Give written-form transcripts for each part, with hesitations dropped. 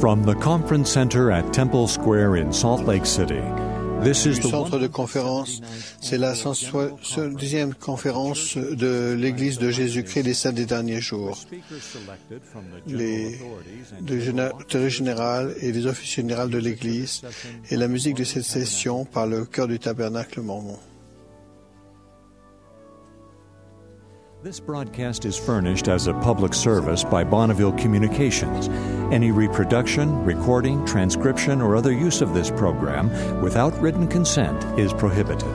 From the Conference Center at Temple Square in Salt Lake City, this is du centre de conférence, c'est la 170e conférence de l'Église de Jésus-Christ des Saints des Derniers Jours. Les directeurs généraux et les officiers généraux de l'Église et la musique de cette session par le chœur du Tabernacle Mormon. This broadcast is furnished as a public service by Bonneville Communications. Any reproduction, recording, transcription, or other use of this program without written consent is prohibited.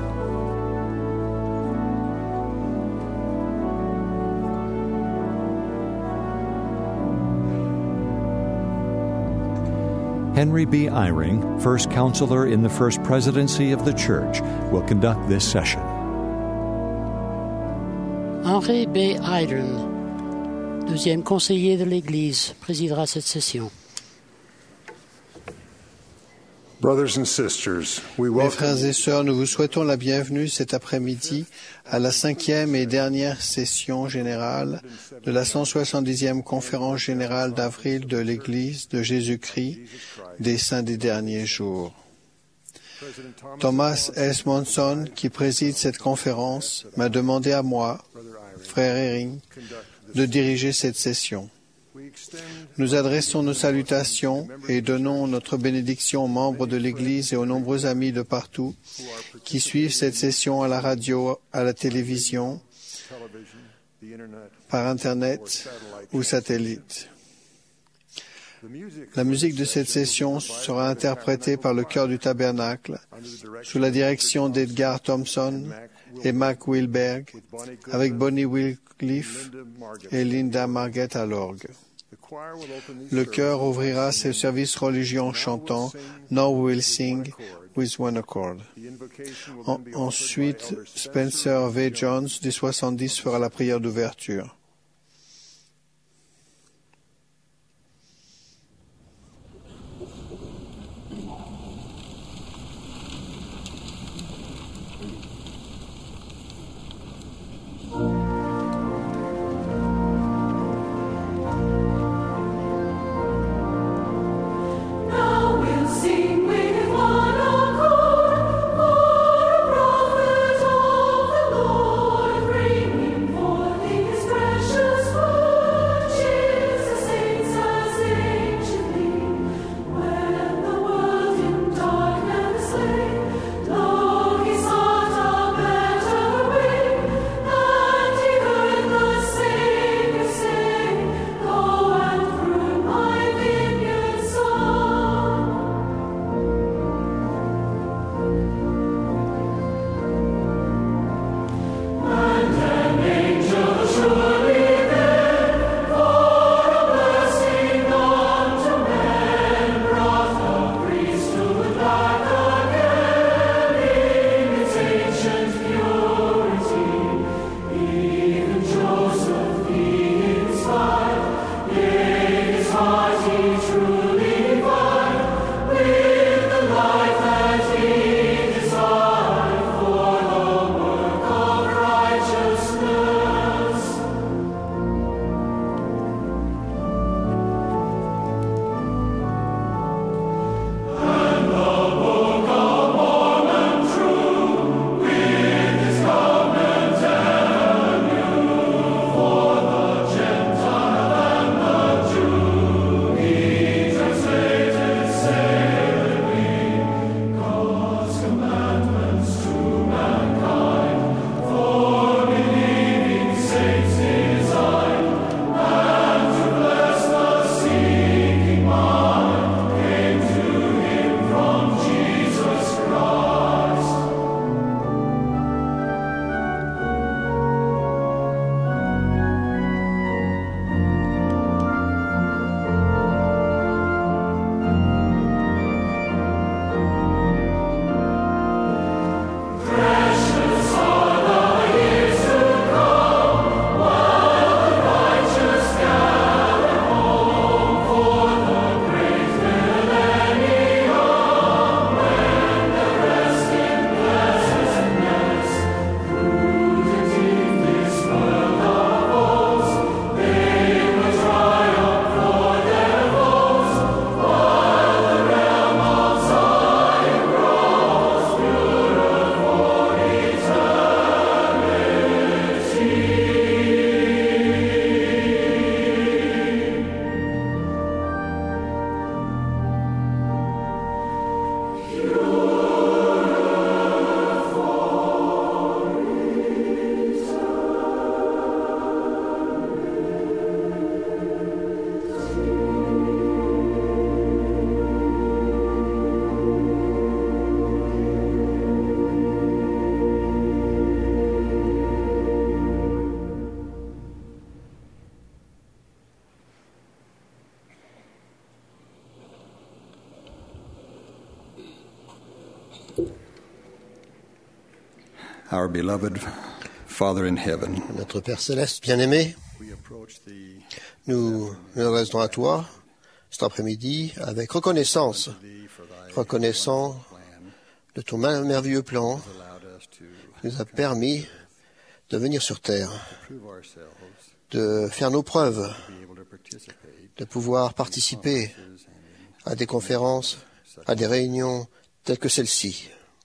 Henry B. Eyring, First Counselor in the First Presidency of the Church, will conduct this session. Henry B. Eyring, deuxième conseiller de l'Église, présidera cette session. Mes frères et sœurs, nous vous souhaitons la bienvenue cet après-midi à la 5e et dernière session générale de la 170e conférence générale d'avril de l'Église de Jésus-Christ des Saints des Derniers Jours. Thomas S. Monson, qui préside cette conférence, m'a demandé à moi, frère Eyring, de diriger cette session. Nous adressons nos salutations et donnons notre bénédiction aux membres de l'Église et aux nombreux amis de partout qui suivent cette session à la radio, à la télévision, par Internet ou satellite. La musique de cette session sera interprétée par le chœur du Tabernacle sous la direction d'Edgar Thompson et Mac Wilberg, avec Bonnie Wycliffe et Linda Marget à l'orgue. Le chœur ouvrira ses services religieux en chantant « Now we'll sing with one accord ». Ensuite, Spencer V. Jones des 70 fera la prière d'ouverture. Presence. Our beloved Father in heaven, Notre Père céleste bien-aimé, nous nous adressons à toi cet après-midi avec reconnaissance, reconnaissant de ton merveilleux plan qui nous a permis de venir sur terre, de faire nos preuves, de pouvoir participer à des conférences, à des réunions telles que celle-ci.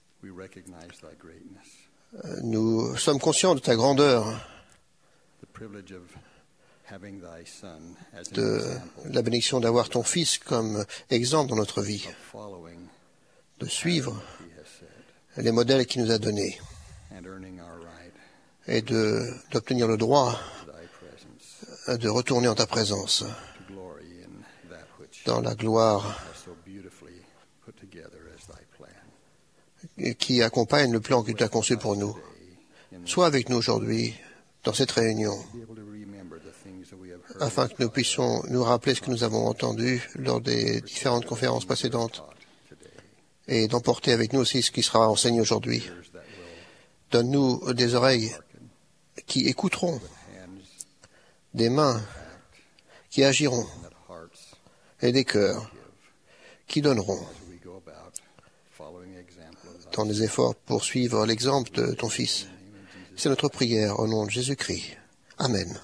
Nous sommes conscients de ta grandeur, de la bénédiction d'avoir ton Fils comme exemple dans notre vie, de suivre les modèles qu'il nous a donnés et d'obtenir le droit de retourner en ta présence dans la gloire qui accompagne le plan que tu as conçu pour nous. Sois avec nous aujourd'hui dans cette réunion afin que nous puissions nous rappeler ce que nous avons entendu lors des différentes conférences précédentes et d'emporter avec nous aussi ce qui sera enseigné aujourd'hui. Donne-nous des oreilles qui écouteront, des mains qui agiront et des cœurs qui donneront dans les efforts pour suivre l'exemple de ton Fils. C'est notre prière au nom de Jésus-Christ. Amen.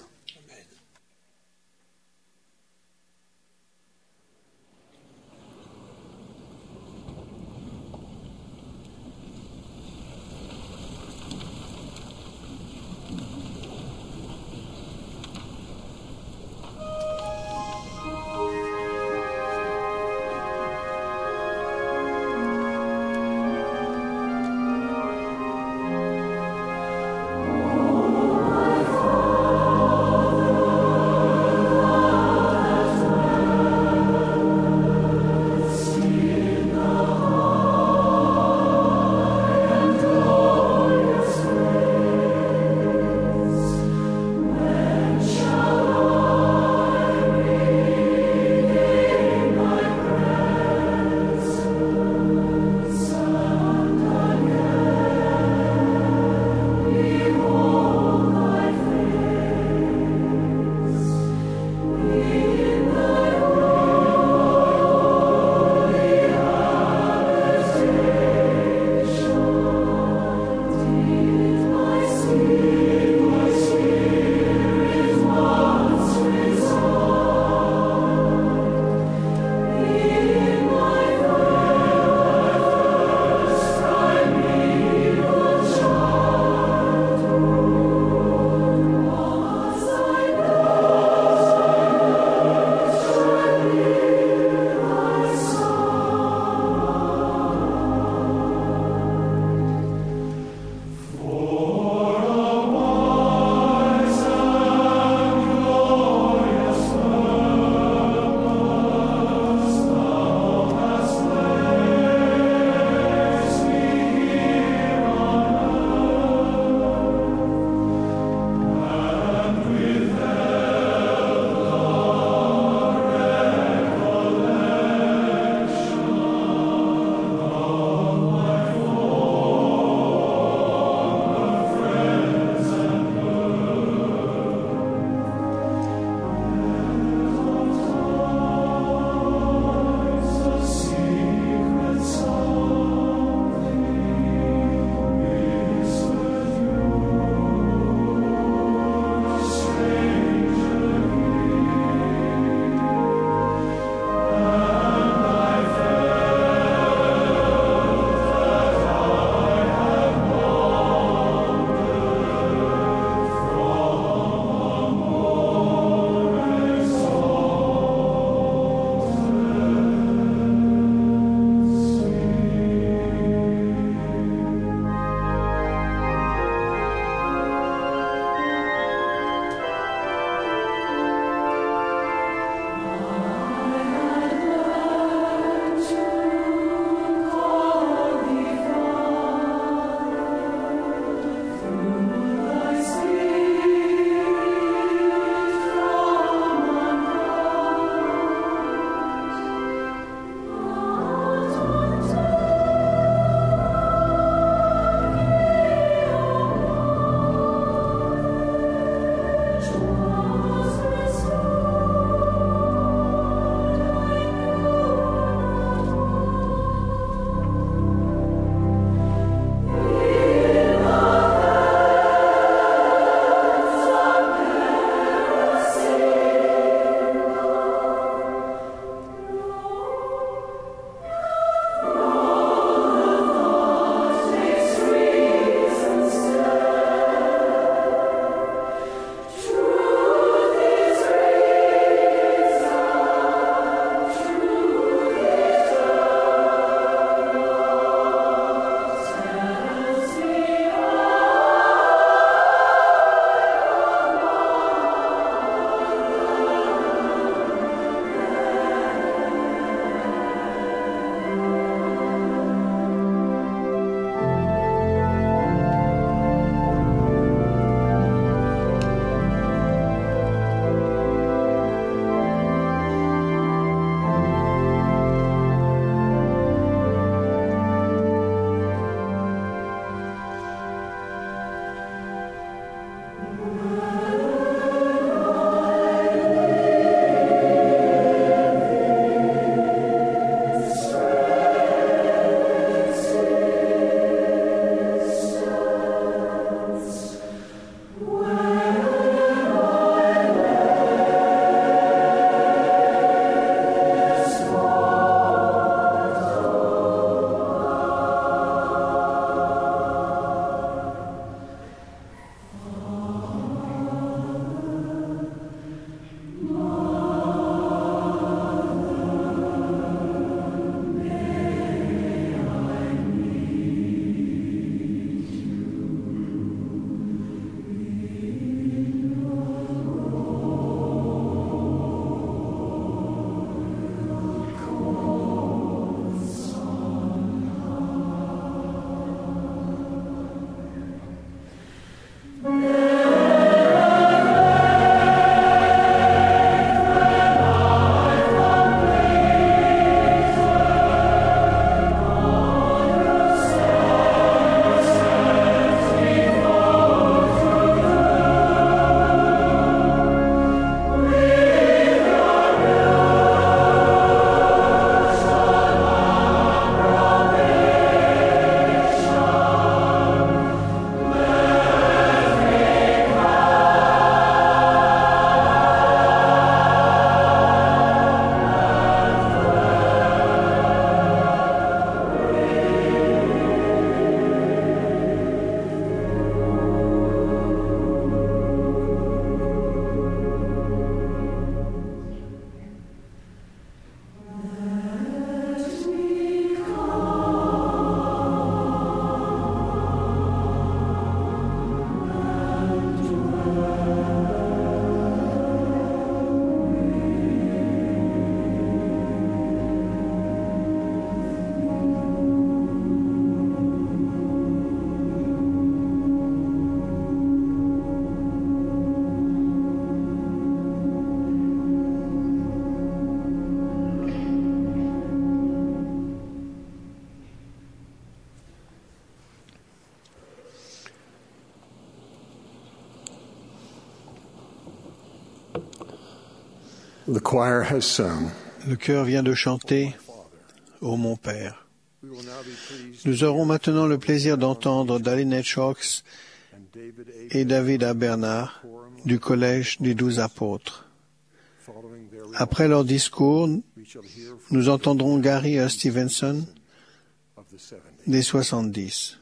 The choir has sung. Le chœur vient de chanter « Ô mon Père ». Nous aurons maintenant le plaisir d'entendre Dalinette Shawkes et David A. Bernard du Collège des 12 apôtres. Après leur discours, nous entendrons Gary A. Stevenson des 70.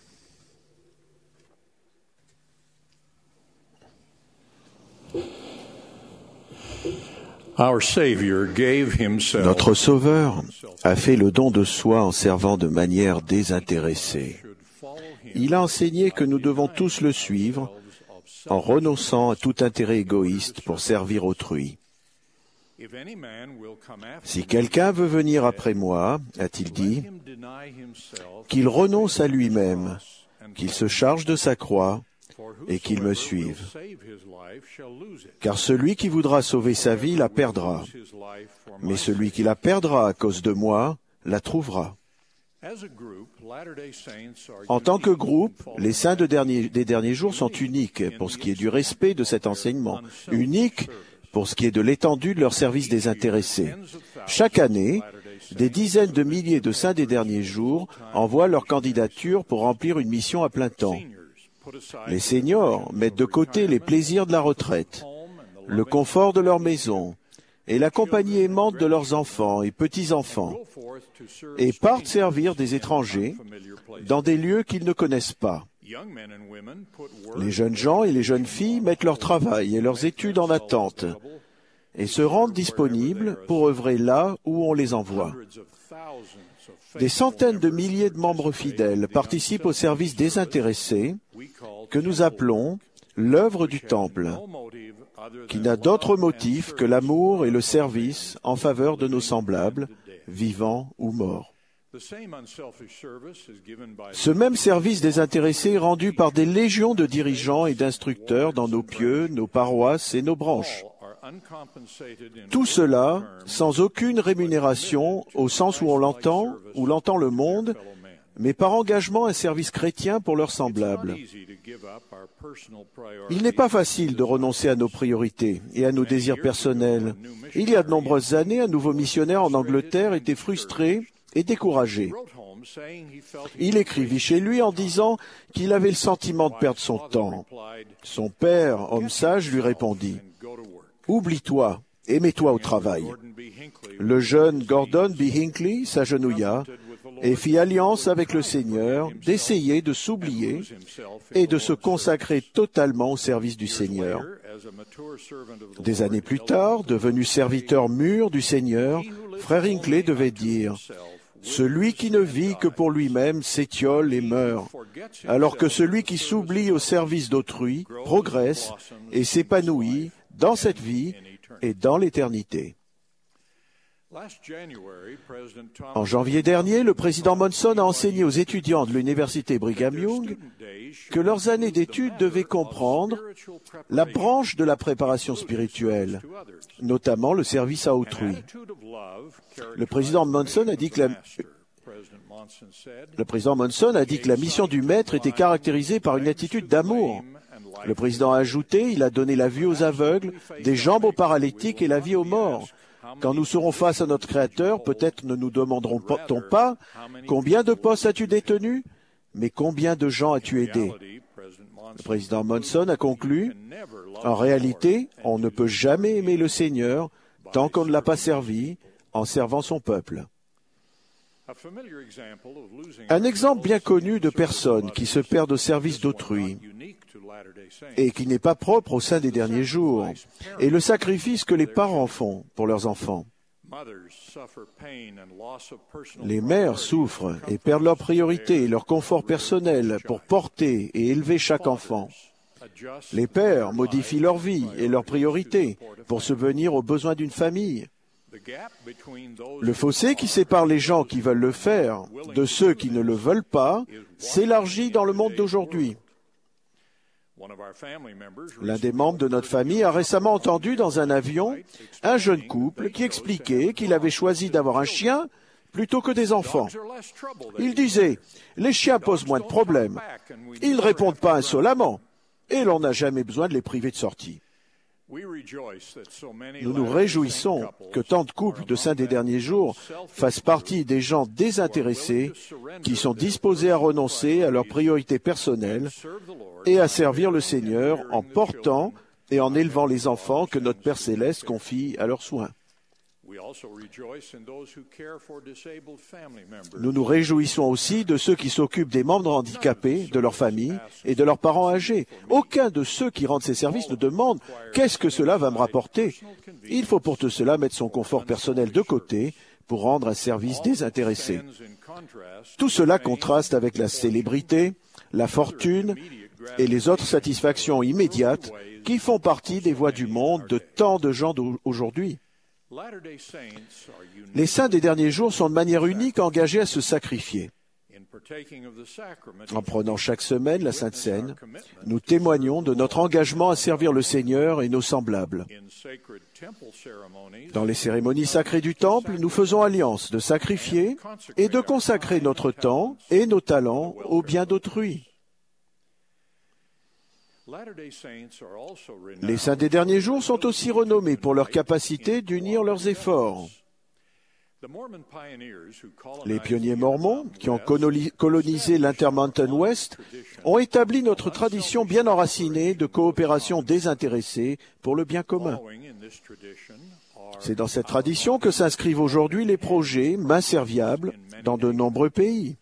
Notre Sauveur a fait le don de soi en servant de manière désintéressée. Il a enseigné que nous devons tous le suivre en renonçant à tout intérêt égoïste pour servir autrui. Si quelqu'un veut venir après moi, a-t-il dit, qu'il renonce à lui-même, qu'il se charge de sa croix et qu'il me suive. Car celui qui voudra sauver sa vie la perdra, mais celui qui la perdra à cause de moi la trouvera. En tant que groupe, les saints des derniers jours sont uniques pour ce qui est du respect de cet enseignement, uniques pour ce qui est de l'étendue de leur service désintéressé. Chaque année, des dizaines de milliers de saints des derniers jours envoient leur candidature pour remplir une mission à plein temps. Les seniors mettent de côté les plaisirs de la retraite, le confort de leur maison et la compagnie aimante de leurs enfants et petits-enfants et partent servir des étrangers dans des lieux qu'ils ne connaissent pas. Les jeunes gens et les jeunes filles mettent leur travail et leurs études en attente et se rendent disponibles pour œuvrer là où on les envoie. Des centaines de milliers de membres fidèles participent au service désintéressé que nous appelons l'œuvre du Temple, qui n'a d'autre motif que l'amour et le service en faveur de nos semblables, vivants ou morts. Ce même service désintéressé est rendu par des légions de dirigeants et d'instructeurs dans nos pieux, nos paroisses et nos branches. Tout cela sans aucune rémunération au sens où l'entend le monde, mais par engagement à un service chrétien pour leurs semblables. Il n'est pas facile de renoncer à nos priorités et à nos désirs personnels. Il y a de nombreuses années, un nouveau missionnaire en Angleterre était frustré et découragé. Il écrivit chez lui en disant qu'il avait le sentiment de perdre son temps. Son père, homme sage, lui répondit « Oublie-toi et mets-toi au travail ». Le jeune Gordon B. Hinckley s'agenouilla et fit alliance avec le Seigneur d'essayer de s'oublier et de se consacrer totalement au service du Seigneur. Des années plus tard, devenu serviteur mûr du Seigneur, frère Hinckley devait dire « Celui qui ne vit que pour lui-même s'étiole et meurt, alors que celui qui s'oublie au service d'autrui progresse et s'épanouit dans cette vie et dans l'éternité. » En janvier dernier, le président Monson a enseigné aux étudiants de l'université Brigham Young que leurs années d'études devaient comprendre la branche de la préparation spirituelle, notamment le service à autrui. Le président Monson a dit que la mission du maître était caractérisée par une attitude d'amour. Le président a ajouté, il a donné la vue aux aveugles, des jambes aux paralytiques et la vie aux morts. Quand nous serons face à notre Créateur, peut-être ne nous demanderons-t-on pas combien de postes as-tu détenus, mais combien de gens as-tu aidés. Le président Monson a conclu, en réalité, on ne peut jamais aimer le Seigneur tant qu'on ne l'a pas servi en servant son peuple. Un exemple bien connu de personnes qui se perdent au service d'autrui et qui n'est pas propre au sein des derniers jours est le sacrifice que les parents font pour leurs enfants. Les mères souffrent et perdent leur priorité et leur confort personnel pour porter et élever chaque enfant. Les pères modifient leur vie et leurs priorités pour subvenir aux besoins d'une famille. Le fossé qui sépare les gens qui veulent le faire de ceux qui ne le veulent pas s'élargit dans le monde d'aujourd'hui. L'un des membres de notre famille a récemment entendu dans un avion un jeune couple qui expliquait qu'il avait choisi d'avoir un chien plutôt que des enfants. Il disait « Les chiens posent moins de problèmes, ils ne répondent pas insolemment et l'on n'a jamais besoin de les priver de sortie. » Nous nous réjouissons que tant de couples de saints des derniers jours fassent partie des gens désintéressés qui sont disposés à renoncer à leurs priorités personnelles et à servir le Seigneur en portant et en élevant les enfants que notre Père Céleste confie à leurs soins. Nous nous réjouissons aussi de ceux qui s'occupent des membres handicapés, de leur famille et de leurs parents âgés. Aucun de ceux qui rendent ces services ne demande « Qu'est-ce que cela va me rapporter ?» Il faut pour tout cela mettre son confort personnel de côté pour rendre un service désintéressé. Tout cela contraste avec la célébrité, la fortune et les autres satisfactions immédiates qui font partie des voies du monde de tant de gens d'aujourd'hui. Les saints des derniers jours sont de manière unique engagés à se sacrifier. En prenant chaque semaine la Sainte Seine, nous témoignons de notre engagement à servir le Seigneur et nos semblables. Dans les cérémonies sacrées du Temple, nous faisons alliance de sacrifier et de consacrer notre temps et nos talents au bien d'autrui. Les saints des derniers jours sont aussi renommés pour leur capacité d'unir leurs efforts. Les pionniers mormons, qui ont colonisé l'Intermountain West, ont établi notre tradition bien enracinée de coopération désintéressée pour le bien commun. C'est dans cette tradition que s'inscrivent aujourd'hui les projets main serviables dans de nombreux pays.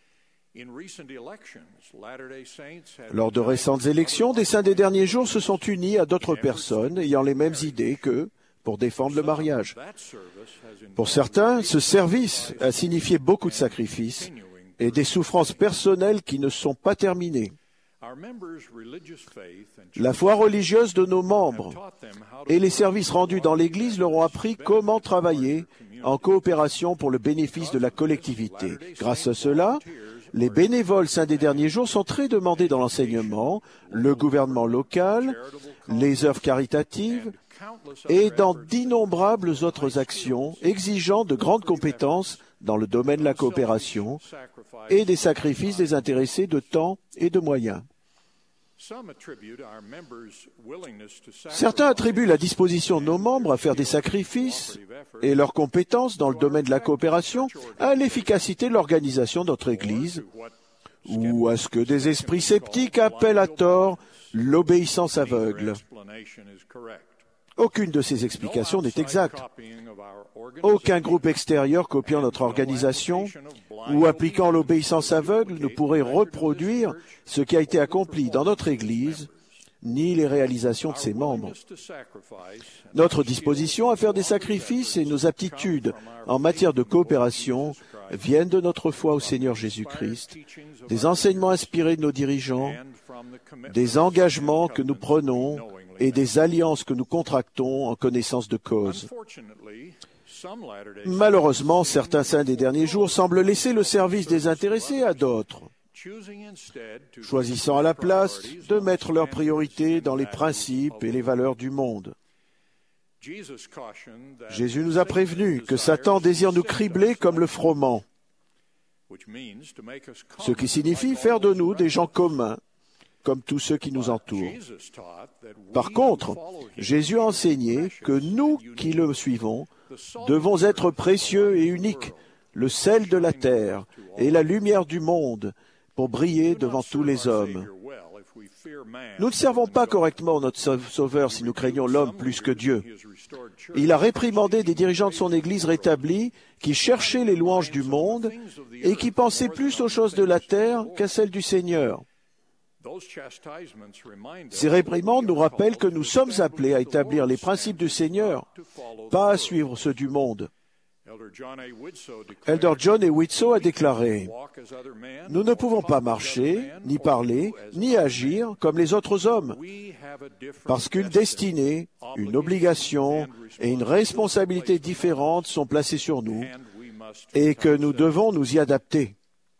Lors de récentes élections, des saints des derniers jours se sont unis à d'autres personnes ayant les mêmes idées qu'eux pour défendre le mariage. Pour certains, ce service a signifié beaucoup de sacrifices et des souffrances personnelles qui ne sont pas terminées. La foi religieuse de nos membres et les services rendus dans l'Église leur ont appris comment travailler en coopération pour le bénéfice de la collectivité. Grâce à cela, les bénévoles saints des derniers jours sont très demandés dans l'enseignement, le gouvernement local, les œuvres caritatives et dans d'innombrables autres actions exigeant de grandes compétences dans le domaine de la coopération et des sacrifices désintéressés de temps et de moyens. Certains attribuent la disposition de nos membres à faire des sacrifices et leurs compétences dans le domaine de la coopération à l'efficacité de l'organisation de notre Église ou à ce que des esprits sceptiques appellent à tort l'obéissance aveugle. Aucune de ces explications n'est exacte. Aucun groupe extérieur copiant notre organisation ou appliquant l'obéissance aveugle ne pourrait reproduire ce qui a été accompli dans notre Église, ni les réalisations de ses membres. Notre disposition à faire des sacrifices et nos aptitudes en matière de coopération viennent de notre foi au Seigneur Jésus-Christ, des enseignements inspirés de nos dirigeants, des engagements que nous prenons et des alliances que nous contractons en connaissance de cause. Malheureusement, certains saints des derniers jours semblent laisser le service désintéressé à d'autres, choisissant à la place de mettre leurs priorités dans les principes et les valeurs du monde. Jésus nous a prévenus que Satan désire nous cribler comme le froment, ce qui signifie faire de nous des gens communs, comme tous ceux qui nous entourent. Par contre, Jésus a enseigné que nous qui le suivons devons être précieux et uniques, le sel de la terre et la lumière du monde, pour briller devant tous les hommes. Nous ne servons pas correctement notre Sauveur si nous craignons l'homme plus que Dieu. Il a réprimandé des dirigeants de son Église rétablis qui cherchaient les louanges du monde et qui pensaient plus aux choses de la terre qu'à celles du Seigneur. Ces réprimandes nous rappellent que nous sommes appelés à établir les principes du Seigneur, pas à suivre ceux du monde. Elder John A. Widtsoe a déclaré « Nous ne pouvons pas marcher, ni parler, ni agir comme les autres hommes, parce qu'une destinée, une obligation et une responsabilité différentes sont placées sur nous et que nous devons nous y adapter. »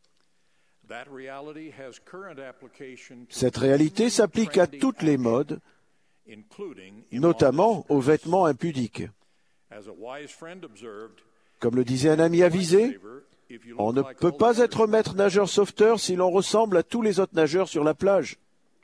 Cette réalité s'applique à toutes les modes, notamment aux vêtements impudiques. Comme le disait un ami avisé, on ne peut pas être maître nageur sauveteur si l'on ressemble à tous les autres nageurs sur la plage.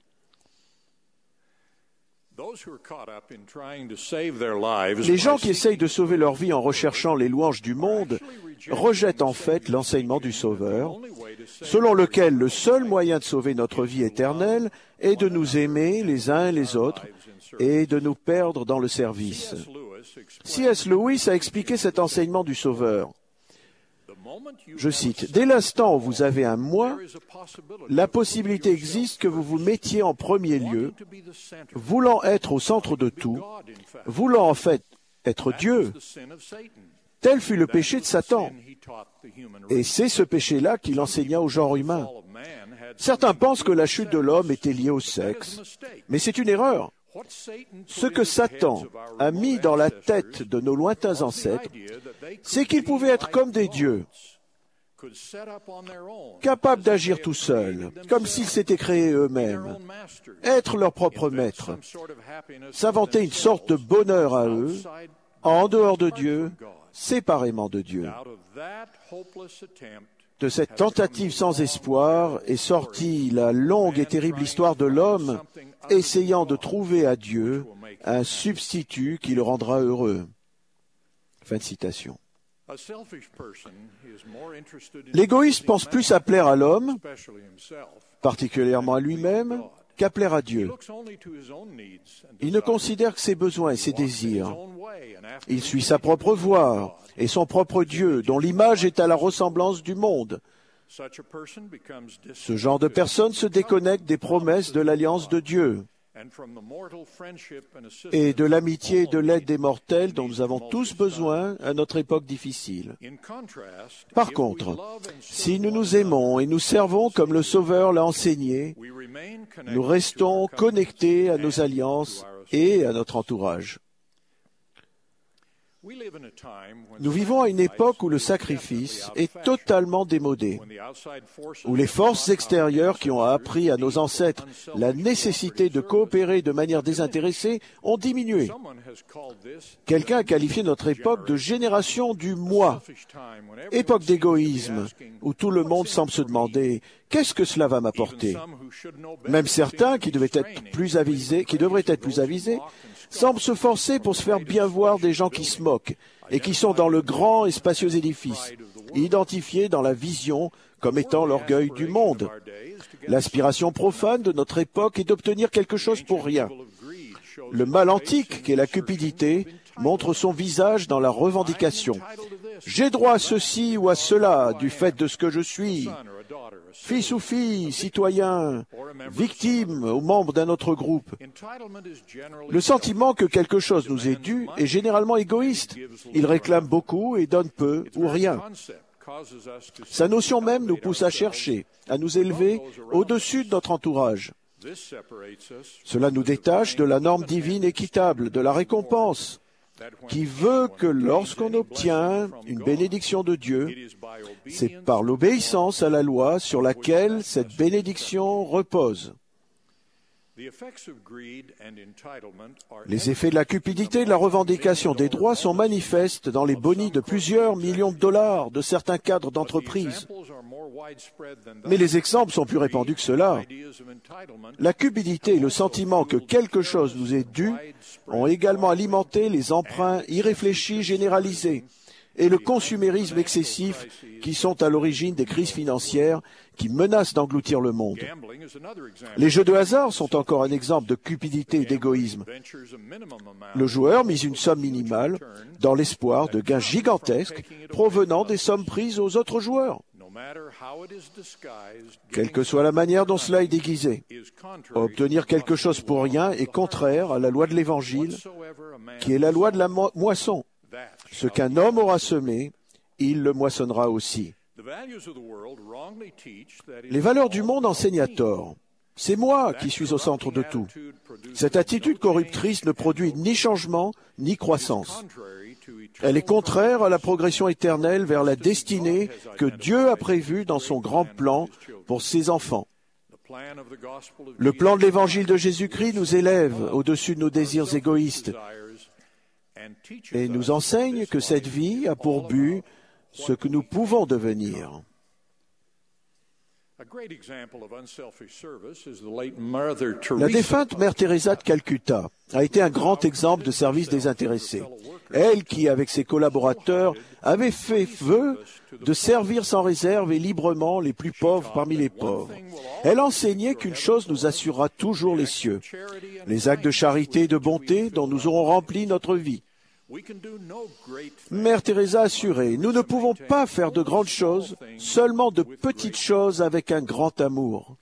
Les gens qui essayent de sauver leur vie en recherchant les louanges du monde rejettent en fait l'enseignement du Sauveur, selon lequel le seul moyen de sauver notre vie éternelle est de nous aimer les uns les autres et de nous perdre dans le service. C.S. Lewis a expliqué cet enseignement du Sauveur. Je cite, « Dès l'instant où vous avez un moi, la possibilité existe que vous vous mettiez en premier lieu, voulant être au centre de tout, voulant en fait être Dieu. Tel fut le péché de Satan. Et c'est ce péché-là qu'il enseigna au genre humain. Certains pensent que la chute de l'homme était liée au sexe, mais c'est une erreur. Ce que Satan a mis dans la tête de nos lointains ancêtres, c'est qu'ils pouvaient être comme des dieux, capables d'agir tout seuls, comme s'ils s'étaient créés eux-mêmes, être leurs propres maîtres, s'inventer une sorte de bonheur à eux, en dehors de Dieu, séparément de Dieu. De cette tentative sans espoir est sortie la longue et terrible histoire de l'homme essayant de trouver à Dieu un substitut qui le rendra heureux. Fin de citation. L'égoïste pense plus à plaire à l'homme, particulièrement à lui-même, qu'à plaire à Dieu. Il ne considère que ses besoins et ses désirs. Il suit sa propre voie et son propre Dieu, dont l'image est à la ressemblance du monde. Ce genre de personne se déconnecte des promesses de l'alliance de Dieu et de l'amitié et de l'aide des mortels dont nous avons tous besoin à notre époque difficile. Par contre, si nous nous aimons et nous servons comme le Sauveur l'a enseigné, nous restons connectés à nos alliances et à notre entourage. Nous vivons à une époque où le sacrifice est totalement démodé, où les forces extérieures qui ont appris à nos ancêtres la nécessité de coopérer de manière désintéressée ont diminué. Quelqu'un a qualifié notre époque de génération du moi, époque d'égoïsme, où tout le monde semble se demander « qu'est-ce que cela va m'apporter ?» Même certains qui devraient être plus avisés, semblent se forcer pour se faire bien voir des gens qui se moquent et qui sont dans le grand et spacieux édifice, identifiés dans la vision comme étant l'orgueil du monde. L'aspiration profane de notre époque est d'obtenir quelque chose pour rien. Le mal antique, qu'est la cupidité, montre son visage dans la revendication. J'ai droit à ceci ou à cela du fait de ce que je suis. Fils ou fille, citoyen, victime ou membre d'un autre groupe. Le sentiment que quelque chose nous est dû est généralement égoïste. Il réclame beaucoup et donne peu ou rien. Sa notion même nous pousse à chercher, à nous élever au-dessus de notre entourage. Cela nous détache de la norme divine équitable, de la récompense. qui veut que lorsqu'on obtient une bénédiction de Dieu, c'est par l'obéissance à la loi sur laquelle cette bénédiction repose. Les effets de la cupidité et de la revendication des droits sont manifestes dans les bonis de plusieurs millions de dollars de certains cadres d'entreprise. Mais les exemples sont plus répandus que cela. La cupidité et le sentiment que quelque chose nous est dû ont également alimenté les emprunts irréfléchis généralisés et le consumérisme excessif qui sont à l'origine des crises financières qui menacent d'engloutir le monde. Les jeux de hasard sont encore un exemple de cupidité et d'égoïsme. Le joueur mise une somme minimale dans l'espoir de gains gigantesques provenant des sommes prises aux autres joueurs. Quelle que soit la manière dont cela est déguisé, obtenir quelque chose pour rien est contraire à la loi de l'Évangile, qui est la loi de la moisson. Ce qu'un homme aura semé, il le moissonnera aussi. Les valeurs du monde enseignent à tort. C'est moi qui suis au centre de tout. Cette attitude corruptrice ne produit ni changement, ni croissance. Elle est contraire à la progression éternelle vers la destinée que Dieu a prévue dans son grand plan pour ses enfants. Le plan de l'Évangile de Jésus-Christ nous élève au-dessus de nos désirs égoïstes et nous enseigne que cette vie a pour but ce que nous pouvons devenir. La défunte Mère Teresa de Calcutta a été un grand exemple de service désintéressé. Elle qui, avec ses collaborateurs, avait fait vœu de servir sans réserve et librement les plus pauvres parmi les pauvres. Elle enseignait qu'une chose nous assurera toujours les cieux, les actes de charité et de bonté dont nous aurons rempli notre vie. Mère Teresa assurait, nous ne pouvons pas faire de grandes choses, seulement de petites choses avec un grand amour.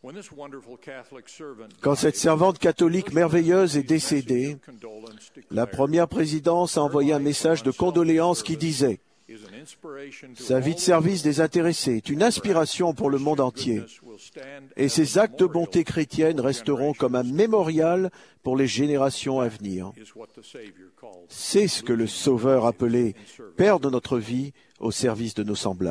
Quand cette servante catholique merveilleuse est décédée, la première présidence a envoyé un message de condoléances qui disait « Sa vie de service désintéressée est une inspiration pour le monde entier, et ses actes de bonté chrétienne resteront comme un mémorial pour les générations à venir. » C'est ce que le Sauveur appelait « Père de notre vie au service de nos semblables ».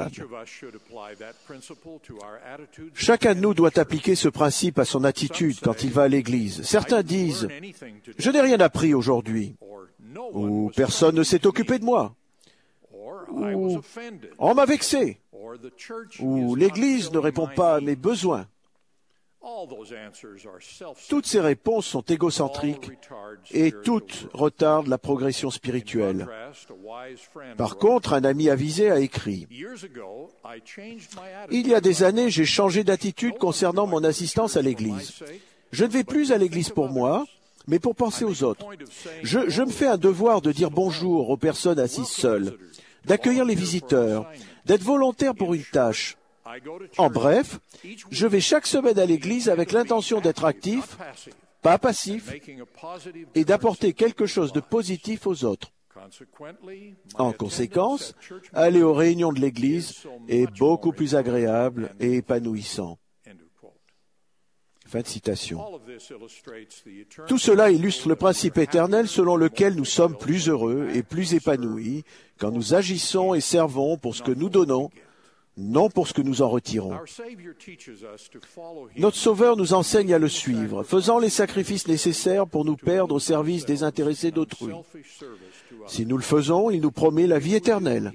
Chacun de nous doit appliquer ce principe à son attitude quand il va à l'Église. Certains disent « Je n'ai rien appris aujourd'hui » ou « Personne ne s'est occupé de moi » ou « On m'a vexé » ou « L'Église ne répond pas à mes besoins ». Toutes ces réponses sont égocentriques et toutes retardent la progression spirituelle. Par contre, un ami avisé a écrit « Il y a des années, j'ai changé d'attitude concernant mon assistance à l'Église. Je ne vais plus à l'Église pour moi, mais pour penser aux autres. Je me fais un devoir de dire bonjour aux personnes assises seules, d'accueillir les visiteurs, d'être volontaire pour une tâche. En bref, je vais chaque semaine à l'église avec l'intention d'être actif, pas passif, et d'apporter quelque chose de positif aux autres. En conséquence, aller aux réunions de l'église est beaucoup plus agréable et épanouissant. » Fin de citation. Tout cela illustre le principe éternel selon lequel nous sommes plus heureux et plus épanouis quand nous agissons et servons pour ce que nous donnons, non pour ce que nous en retirons. Notre Sauveur nous enseigne à le suivre, faisant les sacrifices nécessaires pour nous perdre au service des intéressés d'autrui. Si nous le faisons, il nous promet la vie éternelle,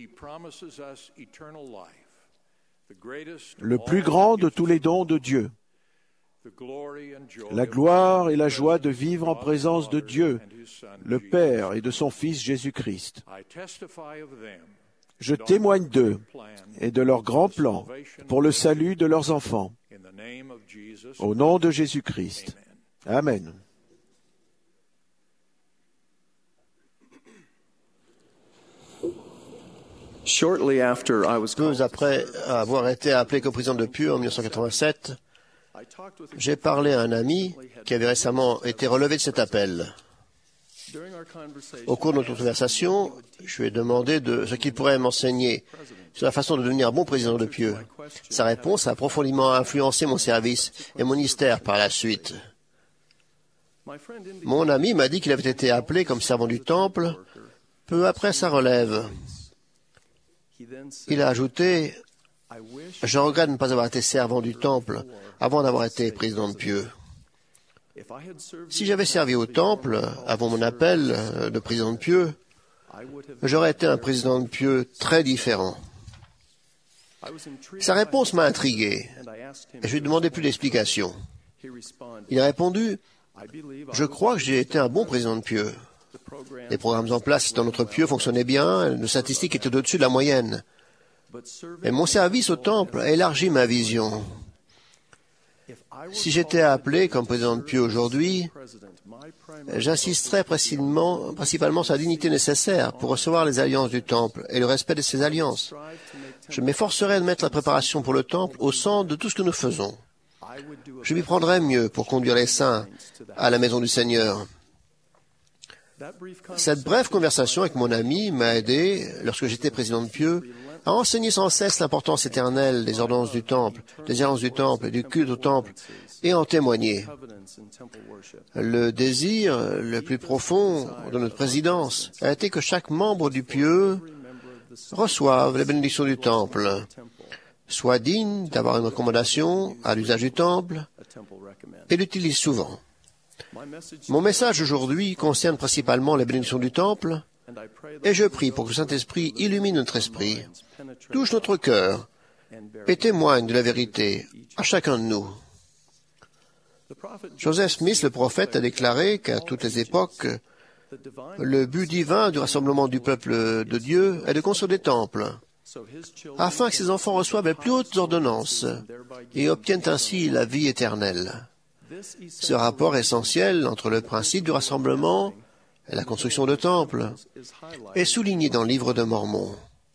le plus grand de tous les dons de Dieu. La gloire et la joie de vivre en présence de Dieu, le Père, et de son Fils Jésus-Christ. Je témoigne d'eux et de leur grand plan pour le salut de leurs enfants. Au nom de Jésus-Christ. Amen. Peu après avoir été appelé coprésident de Pew en 1987, j'ai parlé à un ami qui avait récemment été relevé de cet appel. Au cours de notre conversation, je lui ai demandé de ce qu'il pourrait m'enseigner sur la façon de devenir un bon président de Pew. Sa réponse a profondément influencé mon service et mon ministère par la suite. Mon ami m'a dit qu'il avait été appelé comme servant du temple peu après sa relève. Il a ajouté « Je regrette de ne pas avoir été servant du temple avant d'avoir été président de pieux. Si j'avais servi au temple avant mon appel de président de pieux, j'aurais été un président de pieux très différent. » Sa réponse m'a intrigué et je lui ai demandé plus d'explications. Il a répondu « Je crois que j'ai été un bon président de pieux. Les programmes en place dans notre pieux fonctionnaient bien, nos statistiques étaient au-dessus de la moyenne. Mais mon service au temple a élargi ma vision. Si j'étais appelé comme président de pieux aujourd'hui, j'insisterais principalement sur la dignité nécessaire pour recevoir les alliances du temple et le respect de ces alliances. Je m'efforcerais de mettre la préparation pour le temple au centre de tout ce que nous faisons. Je m'y prendrais mieux pour conduire les saints à la maison du Seigneur. Cette brève conversation avec mon ami m'a aidé, lorsque j'étais président de pieux, à enseigner sans cesse l'importance éternelle des ordonnances du temple, des alliances du temple et du culte au temple, et en témoigner. Le désir le plus profond de notre présidence a été que chaque membre du pieux reçoive les bénédictions du temple, soit digne d'avoir une recommandation à l'usage du temple et l'utilise souvent. Mon message aujourd'hui concerne principalement les bénédictions du temple, et je prie pour que le Saint-Esprit illumine notre esprit, touche notre cœur et témoigne de la vérité à chacun de nous. Joseph Smith, le prophète, a déclaré qu'à toutes les époques, le but divin du rassemblement du peuple de Dieu est de construire des temples, afin que ses enfants reçoivent les plus hautes ordonnances et obtiennent ainsi la vie éternelle. Ce rapport essentiel entre le principe du rassemblement et la construction de temples est souligné dans le livre de Mormon.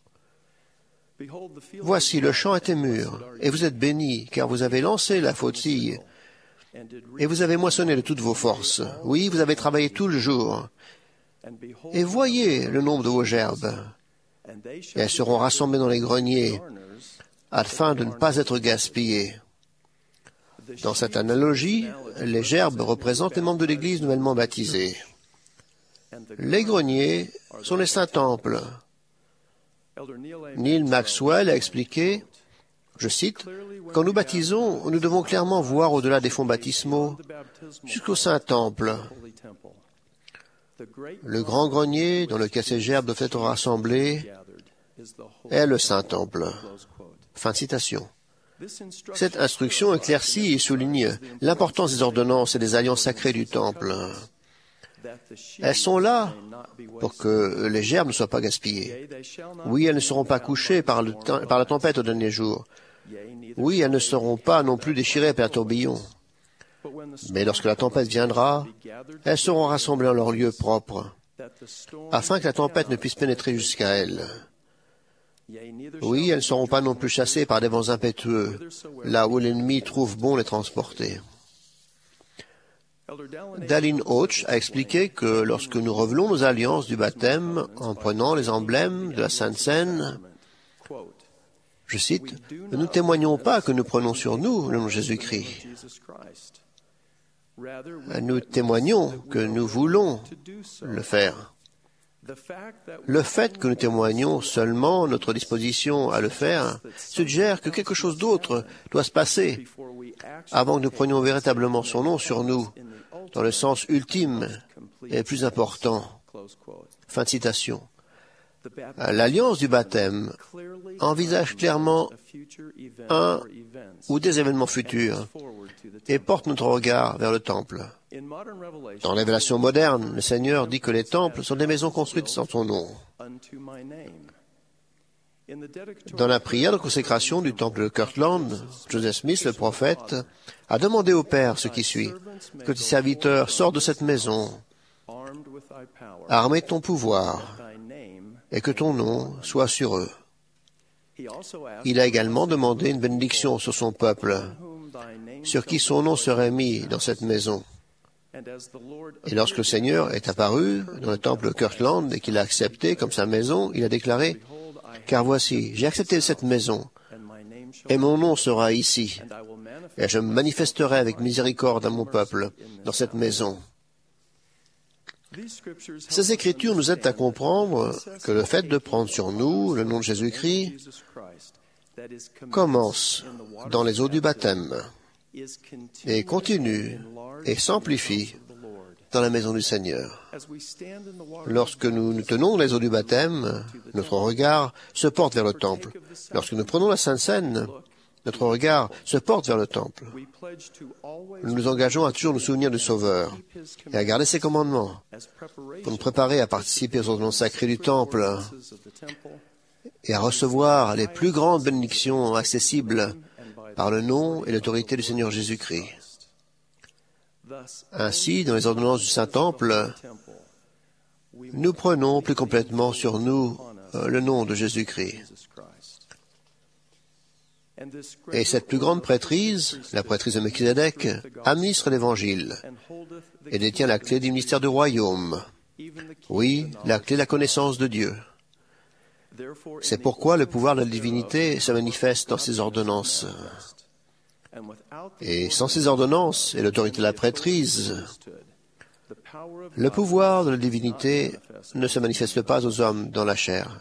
Voici, le champ était mûr, et vous êtes bénis, car vous avez lancé la fautille, et vous avez moissonné de toutes vos forces. Oui, vous avez travaillé tout le jour. Et voyez le nombre de vos gerbes. Et elles seront rassemblées dans les greniers, afin de ne pas être gaspillées. Dans cette analogie, les gerbes représentent les membres de l'Église nouvellement baptisés. Les greniers sont les saints temples. Neil Maxwell a expliqué, je cite, « Quand nous baptisons, nous devons clairement voir au-delà des fonds baptismaux jusqu'au saint temple. Le grand grenier dans lequel ces gerbes doivent être rassemblées est le saint temple. » Fin de citation. Cette instruction éclaircit et souligne l'importance des ordonnances et des alliances sacrées du temple. Elles sont là pour que les gerbes ne soient pas gaspillées. Oui, elles ne seront pas couchées par la tempête au dernier jour. Oui, elles ne seront pas non plus déchirées par un tourbillon. Mais lorsque la tempête viendra, elles seront rassemblées en leur lieu propre, afin que la tempête ne puisse pénétrer jusqu'à elles. Oui, elles ne seront pas non plus chassées par des vents impétueux, là où l'ennemi trouve bon les transporter. Dallin Oach a expliqué que lorsque nous revelons nos alliances du baptême en prenant les emblèmes de la Sainte Seine, je cite, « Nous ne témoignons pas que nous prenons sur nous le nom de Jésus-Christ. Nous témoignons que nous voulons le faire. » Le fait que nous témoignons seulement notre disposition à le faire suggère que quelque chose d'autre doit se passer avant que nous prenions véritablement son nom sur nous, dans le sens ultime et plus important. Fin de citation. L'alliance du baptême envisage clairement un ou des événements futurs et porte notre regard vers le temple. Dans la révélation moderne, le Seigneur dit que les temples sont des maisons construites en son nom. Dans la prière de consécration du temple de Kirtland, Joseph Smith, le prophète, a demandé au Père ce qui suit, que tes serviteurs sortent de cette maison, armés de ton pouvoir, et que ton nom soit sur eux. Il a également demandé une bénédiction sur son peuple, sur qui son nom serait mis dans cette maison. Et lorsque le Seigneur est apparu dans le temple de Kirtland et qu'il a accepté comme sa maison, il a déclaré, « Car voici, j'ai accepté cette maison, et mon nom sera ici, et je me manifesterai avec miséricorde à mon peuple dans cette maison. » Ces Écritures nous aident à comprendre que le fait de prendre sur nous le nom de Jésus-Christ commence dans les eaux du baptême et continue et s'amplifie dans la maison du Seigneur. Lorsque nous nous tenons dans les eaux du baptême, notre regard se porte vers le temple. Lorsque nous prenons la Sainte Seine, notre regard se porte vers le temple. Nous nous engageons à toujours nous souvenir du Sauveur et à garder ses commandements pour nous préparer à participer aux ordonnances sacrées du temple et à recevoir les plus grandes bénédictions accessibles par le nom et l'autorité du Seigneur Jésus-Christ. Ainsi, dans les ordonnances du Saint-Temple, nous prenons plus complètement sur nous le nom de Jésus-Christ. Et cette plus grande prêtrise, la prêtrise de Melchizedek, administre l'Évangile et détient la clé du ministère du royaume. Oui, la clé de la connaissance de Dieu. C'est pourquoi le pouvoir de la divinité se manifeste dans ces ordonnances. Et sans ces ordonnances et l'autorité de la prêtrise, le pouvoir de la divinité ne se manifeste pas aux hommes dans la chair.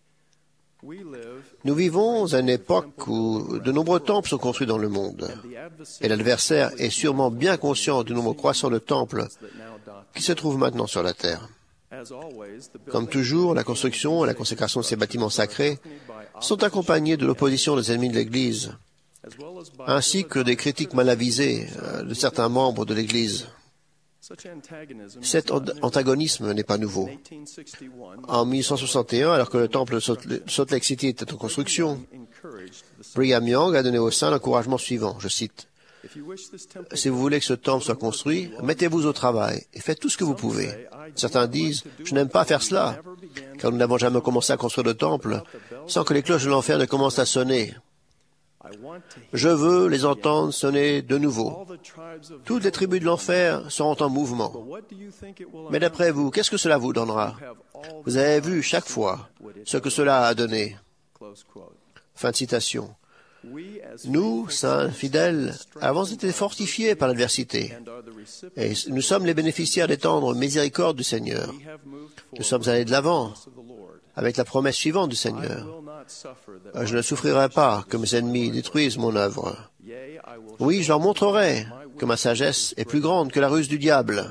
Nous vivons à une époque où de nombreux temples sont construits dans le monde, et l'adversaire est sûrement bien conscient du nombre croissant de temples qui se trouvent maintenant sur la terre. Comme toujours, la construction et la consécration de ces bâtiments sacrés sont accompagnés de l'opposition des ennemis de l'Église, ainsi que des critiques mal avisées de certains membres de l'Église. Cet antagonisme n'est pas nouveau. En 1861, alors que le temple de Salt Lake City était en construction, Brigham Young a donné au saints l'encouragement suivant, je cite, « Si vous voulez que ce temple soit construit, mettez-vous au travail et faites tout ce que vous pouvez. » Certains disent, « Je n'aime pas faire cela, car nous n'avons jamais commencé à construire le temple sans que les cloches de l'enfer ne commencent à sonner. Je veux les entendre sonner de nouveau. Toutes les tribus de l'enfer seront en mouvement. Mais d'après vous, qu'est-ce que cela vous donnera? Vous avez vu chaque fois ce que cela a donné. » Fin de citation. Nous, saints fidèles, avons été fortifiés par l'adversité, et nous sommes les bénéficiaires des tendres miséricordes du Seigneur. Nous sommes allés de l'avant, avec la promesse suivante du Seigneur. Je ne souffrirai pas que mes ennemis détruisent mon œuvre. Oui, je leur montrerai que ma sagesse est plus grande que la ruse du diable.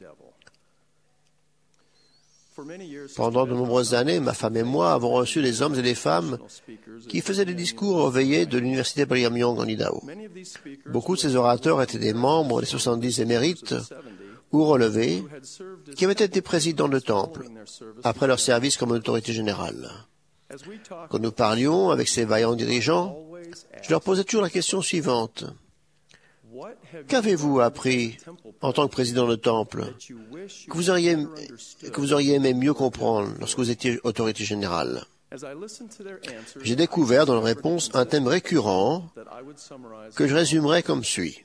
Pendant de nombreuses années, ma femme et moi avons reçu des hommes et des femmes qui faisaient des discours au veillées de l'université Brigham Young en Idaho. Beaucoup de ces orateurs étaient des membres des 70 émérites ou relevés qui avaient été présidents de temple après leur service comme autorité générale. Quand nous parlions avec ces vaillants dirigeants, je leur posais toujours la question suivante. Qu'avez-vous appris en tant que président de temple que vous auriez aimé mieux comprendre lorsque vous étiez autorité générale? J'ai découvert dans leurs réponses un thème récurrent que je résumerai comme suit.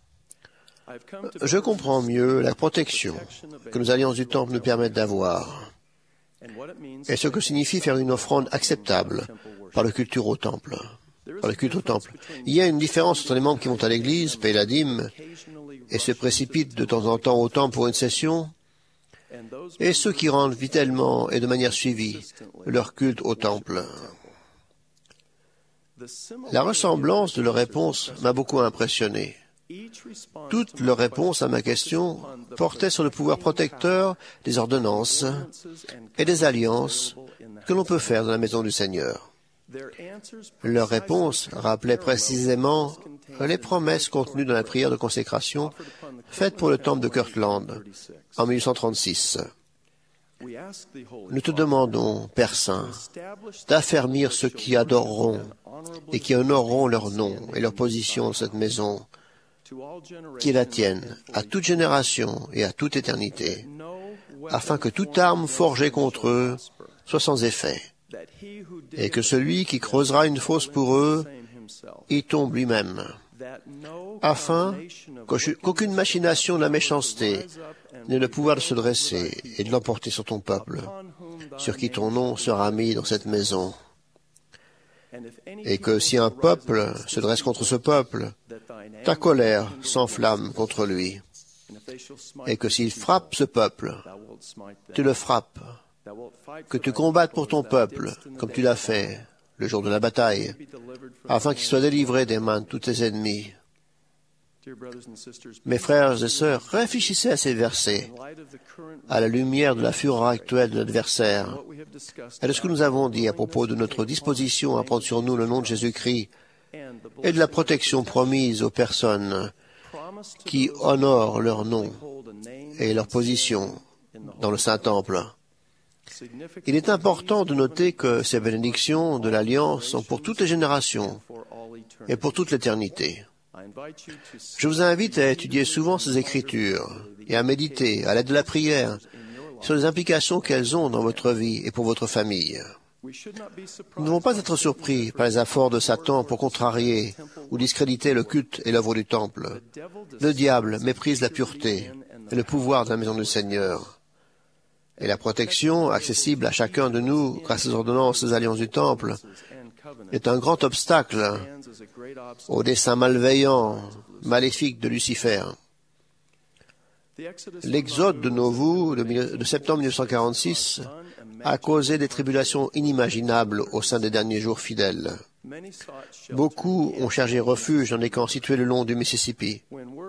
Je comprends mieux la protection que nos alliances du temple nous permettent d'avoir et ce que signifie faire une offrande acceptable par le culte au temple. Il y a une différence entre les membres qui vont à l'église, payent la dîme et se précipitent de temps en temps au temple pour une session, et ceux qui rendent fidèlement et de manière suivie leur culte au temple. La ressemblance de leurs réponses m'a beaucoup impressionné. Toutes leurs réponses à ma question portaient sur le pouvoir protecteur des ordonnances et des alliances que l'on peut faire dans la maison du Seigneur. Leurs réponses rappelaient précisément les promesses contenues dans la prière de consécration faite pour le temple de Kirtland en 1836. Nous te demandons, Père Saint, d'affermir ceux qui adoreront et qui honoreront leur nom et leur position dans cette maison, qui est la tienne, à toute génération et à toute éternité, afin que toute arme forgée contre eux soit sans effet, et que celui qui creusera une fosse pour eux y tombe lui-même, afin qu'aucune machination de la méchanceté n'ait le pouvoir de se dresser et de l'emporter sur ton peuple, sur qui ton nom sera mis dans cette maison. Et que si un peuple se dresse contre ce peuple, ta colère s'enflamme contre lui. et que s'il frappe ce peuple, tu le frappes, que tu combattes pour ton peuple, comme tu l'as fait le jour de la bataille, afin qu'il soit délivré des mains de tous tes ennemis. Mes frères et sœurs, réfléchissez à ces versets, à la lumière de la fureur actuelle de l'adversaire, et de ce que nous avons dit à propos de notre disposition à prendre sur nous le nom de Jésus-Christ, et de la protection promise aux personnes qui honorent leur nom et leur position dans le Saint-Temple. Il est important de noter que ces bénédictions de l'Alliance sont pour toutes les générations et pour toute l'éternité. Je vous invite à étudier souvent ces Écritures et à méditer, à l'aide de la prière, sur les implications qu'elles ont dans votre vie et pour votre famille. Nous ne devons pas être surpris par les efforts de Satan pour contrarier ou discréditer le culte et l'œuvre du Temple. Le diable méprise la pureté et le pouvoir de la maison du Seigneur. Et la protection accessible à chacun de nous grâce aux ordonnances des alliances du Temple est un grand obstacle au dessein malveillant, maléfique de Lucifer. L'exode de Nauvoo de septembre 1946 a causé des tribulations inimaginables au sein des derniers jours fidèles. Beaucoup ont cherché refuge dans des camps situés le long du Mississippi.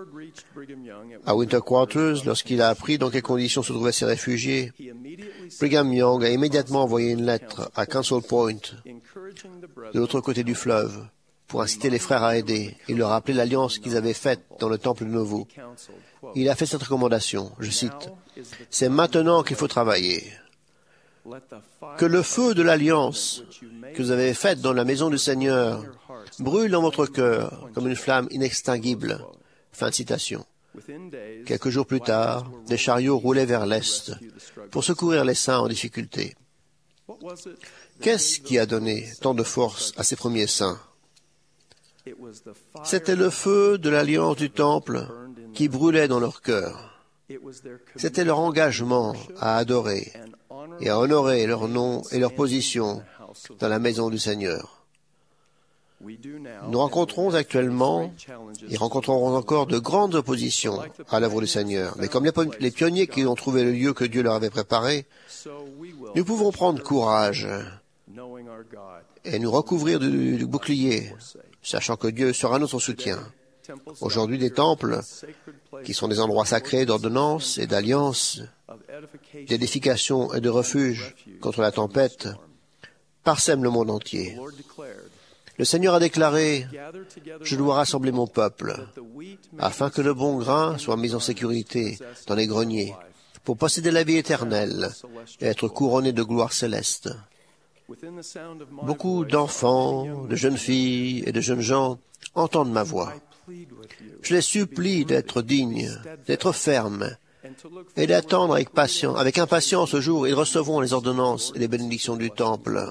À Winter Quarters, lorsqu'il a appris dans quelles conditions se trouvaient ces réfugiés, Brigham Young a immédiatement envoyé une lettre à Council Point, de l'autre côté du fleuve, pour inciter les frères à aider et leur rappeler l'alliance qu'ils avaient faite dans le temple de Nauvoo. Il a fait cette recommandation, je cite, « C'est maintenant qu'il faut travailler. Que le feu de l'alliance que vous avez faite dans la maison du Seigneur brûle dans votre cœur comme une flamme inextinguible. » Fin de citation. Quelques jours plus tard, des chariots roulaient vers l'est pour secourir les saints en difficulté. Qu'est-ce qui a donné tant de force à ces premiers saints? C'était le feu de l'alliance du Temple qui brûlait dans leur cœur. C'était leur engagement à adorer et à honorer leur nom et leur position dans la maison du Seigneur. Nous rencontrons actuellement et rencontrerons encore de grandes oppositions à l'œuvre du Seigneur. Mais comme les pionniers qui ont trouvé le lieu que Dieu leur avait préparé, nous pouvons prendre courage et nous recouvrir du bouclier, sachant que Dieu sera notre soutien. Aujourd'hui, des temples, qui sont des endroits sacrés d'ordonnance et d'alliance, d'édification et de refuge contre la tempête, parsèment le monde entier. Le Seigneur a déclaré, « Je dois rassembler mon peuple, afin que le bon grain soit mis en sécurité dans les greniers, pour posséder la vie éternelle et être couronné de gloire céleste. » Beaucoup d'enfants, de jeunes filles et de jeunes gens entendent ma voix. Je les supplie d'être dignes, d'être fermes et d'attendre avec impatience le jour où ils recevront les ordonnances et les bénédictions du Temple.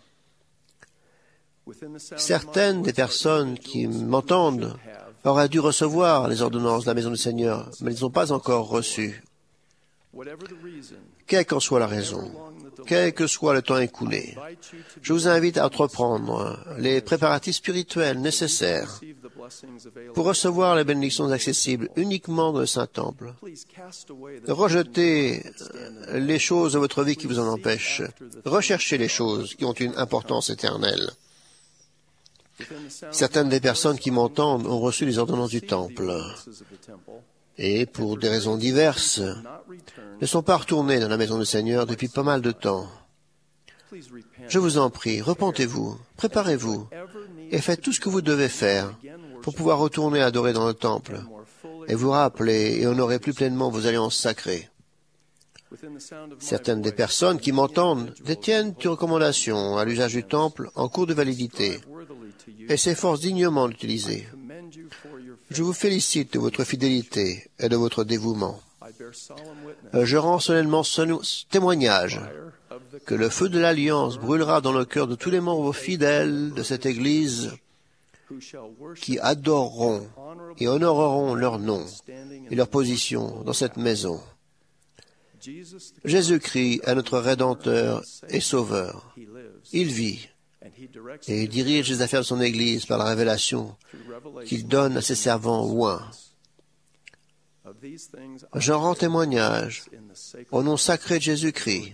Certaines des personnes qui m'entendent auraient dû recevoir les ordonnances de la maison du Seigneur, mais elles ne les ont pas encore reçues. Quelle qu'en soit la raison, quel que soit le temps écoulé, je vous invite à entreprendre les préparatifs spirituels nécessaires pour recevoir les bénédictions accessibles uniquement dans le Saint-Temple. Rejetez les choses de votre vie qui vous en empêchent. Recherchez les choses qui ont une importance éternelle. Certaines des personnes qui m'entendent ont reçu les ordonnances du Temple et, pour des raisons diverses, ne sont pas retournées dans la maison du Seigneur depuis pas mal de temps. Je vous en prie, repentez-vous, préparez-vous et faites tout ce que vous devez faire pour pouvoir retourner adorer dans le Temple et vous rappeler et honorer plus pleinement vos alliances sacrées. Certaines des personnes qui m'entendent détiennent une recommandation à l'usage du Temple en cours de validité et s'efforcent dignement d'utiliser. Je vous félicite de votre fidélité et de votre dévouement. Je rends solennellement ce témoignage que le feu de l'Alliance brûlera dans le cœur de tous les membres fidèles de cette Église qui adoreront et honoreront leur nom et leur position dans cette maison. Jésus-Christ est notre Rédempteur et Sauveur. Il vit et il dirige les affaires de son Église par la révélation qu'il donne à ses servants oints. J'en rends témoignage au nom sacré de Jésus-Christ.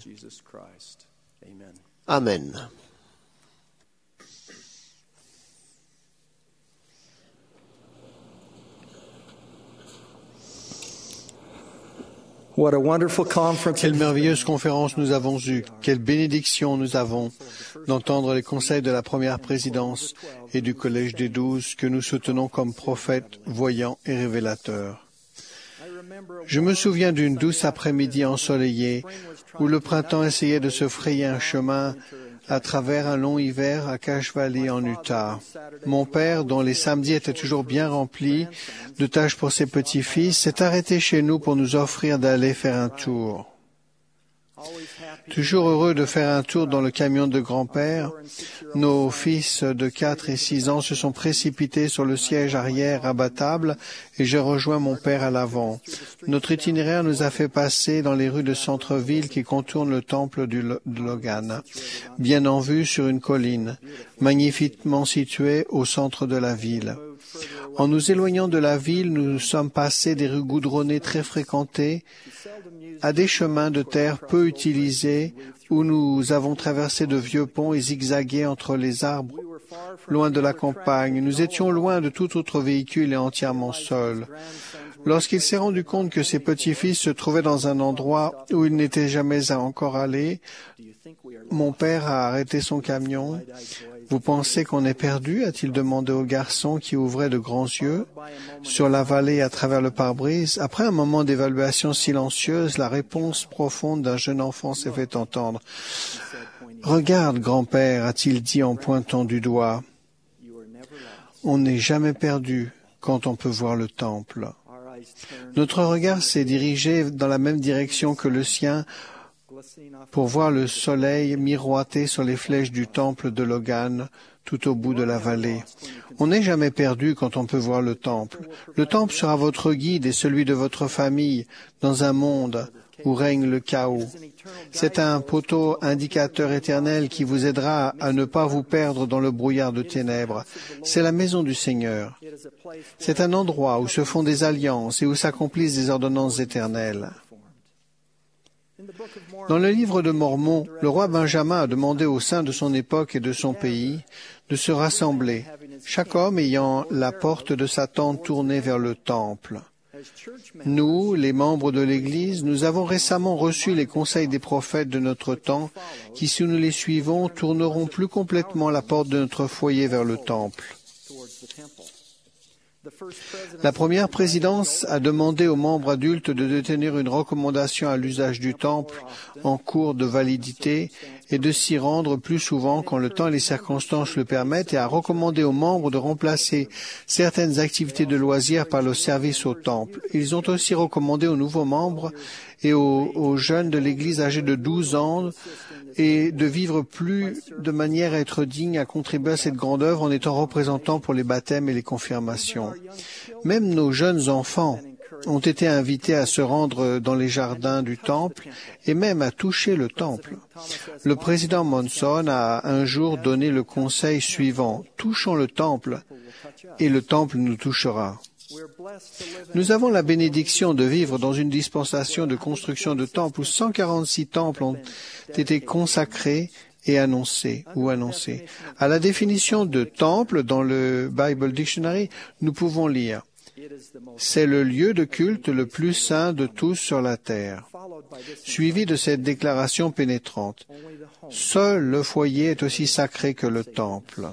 Amen. What a wonderful conference. Quelle merveilleuse conférence nous avons eue. Quelle bénédiction nous avons d'entendre les conseils de la première présidence et du Collège des 12 que nous soutenons comme prophètes, voyants et révélateurs. Je me souviens d'une douce après-midi ensoleillée où le printemps essayait de se frayer un chemin à travers un long hiver à Cache Valley en Utah. Mon père, dont les samedis étaient toujours bien remplis de tâches pour ses petits-fils, s'est arrêté chez nous pour nous offrir d'aller faire un tour. Toujours heureux de faire un tour dans le camion de grand-père, nos fils de 4 et 6 ans se sont précipités sur le siège arrière abattable et j'ai rejoint mon père à l'avant. Notre itinéraire nous a fait passer dans les rues de centre-ville qui contournent le temple de Logan, bien en vue sur une colline, magnifiquement située au centre de la ville. En nous éloignant de la ville, nous sommes passés des rues goudronnées très fréquentées à des chemins de terre peu utilisés où nous avons traversé de vieux ponts et zigzagué entre les arbres, loin de la campagne. Nous étions loin de tout autre véhicule et entièrement seuls. Lorsqu'il s'est rendu compte que ses petits-fils se trouvaient dans un endroit où il n'était jamais encore allé, mon père a arrêté son camion. « Vous pensez qu'on est perdu ?» a-t-il demandé au garçon qui ouvrait de grands yeux sur la vallée à travers le pare-brise. Après un moment d'évaluation silencieuse, la réponse profonde d'un jeune enfant s'est fait entendre. « Regarde, grand-père, a-t-il dit en pointant du doigt. On n'est jamais perdu quand on peut voir le temple. » Notre regard s'est dirigé dans la même direction que le sien pour voir le soleil miroiter sur les flèches du temple de Logan tout au bout de la vallée. On n'est jamais perdu quand on peut voir le temple. Le temple sera votre guide et celui de votre famille dans un monde où règne le chaos. C'est un poteau indicateur éternel qui vous aidera à ne pas vous perdre dans le brouillard de ténèbres. C'est la maison du Seigneur. C'est un endroit où se font des alliances et où s'accomplissent des ordonnances éternelles. Dans le livre de Mormon, le roi Benjamin a demandé aux saints de son époque et de son pays de se rassembler, chaque homme ayant la porte de sa tente tournée vers le temple. Nous, les membres de l'Église, nous avons récemment reçu les conseils des prophètes de notre temps qui, si nous les suivons, tourneront plus complètement la porte de notre foyer vers le temple. La première présidence a demandé aux membres adultes de détenir une recommandation à l'usage du temple en cours de validité et de s'y rendre plus souvent quand le temps et les circonstances le permettent et a recommandé aux membres de remplacer certaines activités de loisirs par le service au temple. Ils ont aussi recommandé aux nouveaux membres et aux jeunes de l'Église âgés de 12 ans et de vivre plus de manière à être digne à contribuer à cette grande œuvre en étant représentants pour les baptêmes et les confirmations. Même nos jeunes enfants ont été invités à se rendre dans les jardins du temple et même à toucher le temple. Le président Monson a un jour donné le conseil suivant: « Touchons le temple et le temple nous touchera. » Nous avons la bénédiction de vivre dans une dispensation de construction de temples où 146 temples ont été consacrés et annoncés. À la définition de temple dans le Bible Dictionary, nous pouvons lire: c'est le lieu de culte le plus saint de tous sur la terre. Suivi de cette déclaration pénétrante: seul le foyer est aussi sacré que le temple.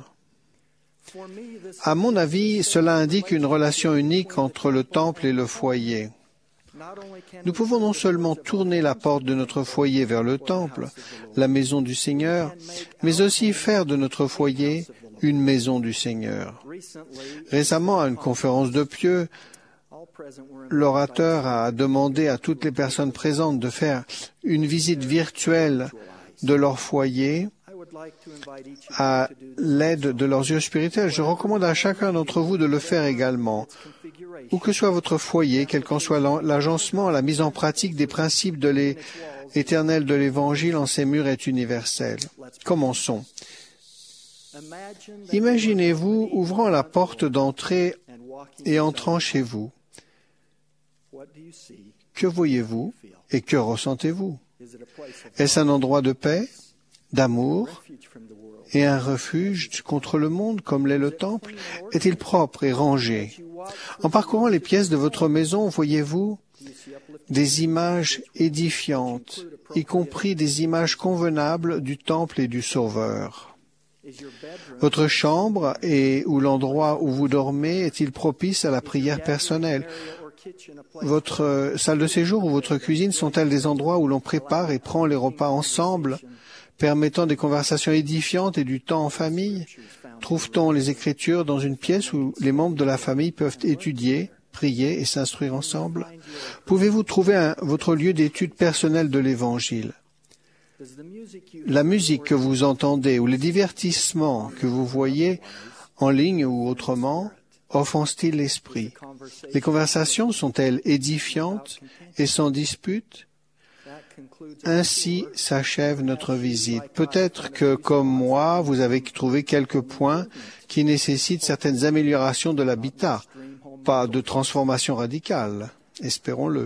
À mon avis, cela indique une relation unique entre le temple et le foyer. Nous pouvons non seulement tourner la porte de notre foyer vers le temple, la maison du Seigneur, mais aussi faire de notre foyer une maison du Seigneur. Récemment, à une conférence de Pieux, l'orateur a demandé à toutes les personnes présentes de faire une visite virtuelle de leur foyer à l'aide de leurs yeux spirituels. Je recommande à chacun d'entre vous de le faire également. Où que soit votre foyer, quel qu'en soit l'agencement, la mise en pratique des principes éternels de l'Évangile en ces murs est universelle. Commençons. Imaginez-vous ouvrant la porte d'entrée et entrant chez vous. Que voyez-vous et que ressentez-vous? Est-ce un endroit de paix, d'amour et un refuge contre le monde comme l'est le temple? Est-il propre et rangé? En parcourant les pièces de votre maison, voyez-vous des images édifiantes, y compris des images convenables du temple et du Sauveur? Votre chambre ou l'endroit où vous dormez est-il propice à la prière personnelle? Votre salle de séjour ou votre cuisine sont-elles des endroits où l'on prépare et prend les repas ensemble, permettant des conversations édifiantes et du temps en famille? Trouve-t-on les Écritures dans une pièce où les membres de la famille peuvent étudier, prier et s'instruire ensemble? Pouvez-vous trouver votre lieu d'étude personnelle de l'Évangile? La musique que vous entendez ou les divertissements que vous voyez en ligne ou autrement offensent-ils l'esprit? Les conversations sont-elles édifiantes et sans dispute? Ainsi s'achève notre visite. Peut-être que, comme moi, vous avez trouvé quelques points qui nécessitent certaines améliorations de l'habitat, pas de transformation radicale, espérons-le.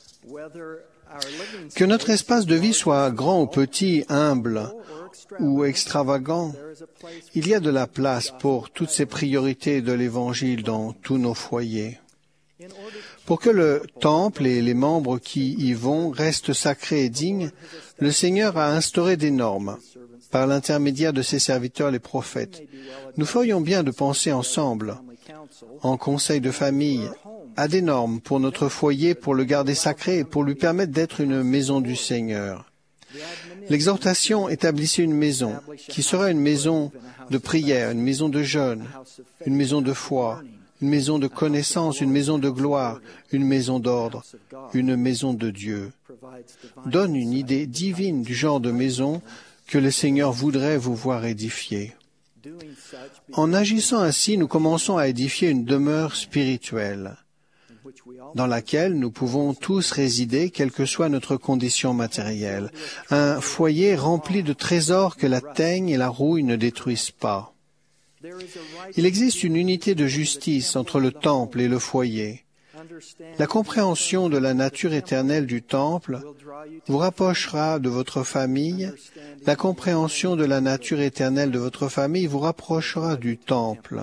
Que notre espace de vie soit grand ou petit, humble ou extravagant, il y a de la place pour toutes ces priorités de l'Évangile dans tous nos foyers. Pour que le temple et les membres qui y vont restent sacrés et dignes, le Seigneur a instauré des normes par l'intermédiaire de ses serviteurs les prophètes. Nous ferions bien de penser ensemble, en conseil de famille, à des normes pour notre foyer, pour le garder sacré et pour lui permettre d'être une maison du Seigneur. L'exhortation établissait une maison qui sera une maison de prière, une maison de jeûne, une maison de foi, une maison de connaissance, une maison de gloire, une maison d'ordre, une maison de Dieu. Donne une idée divine du genre de maison que le Seigneur voudrait vous voir édifier. En agissant ainsi, nous commençons à édifier une demeure spirituelle dans laquelle nous pouvons tous résider, quelle que soit notre condition matérielle. Un foyer rempli de trésors que la teigne et la rouille ne détruisent pas. Il existe une unité de justice entre le temple et le foyer. La compréhension de la nature éternelle du temple vous rapprochera de votre famille. La compréhension de la nature éternelle de votre famille vous rapprochera du temple.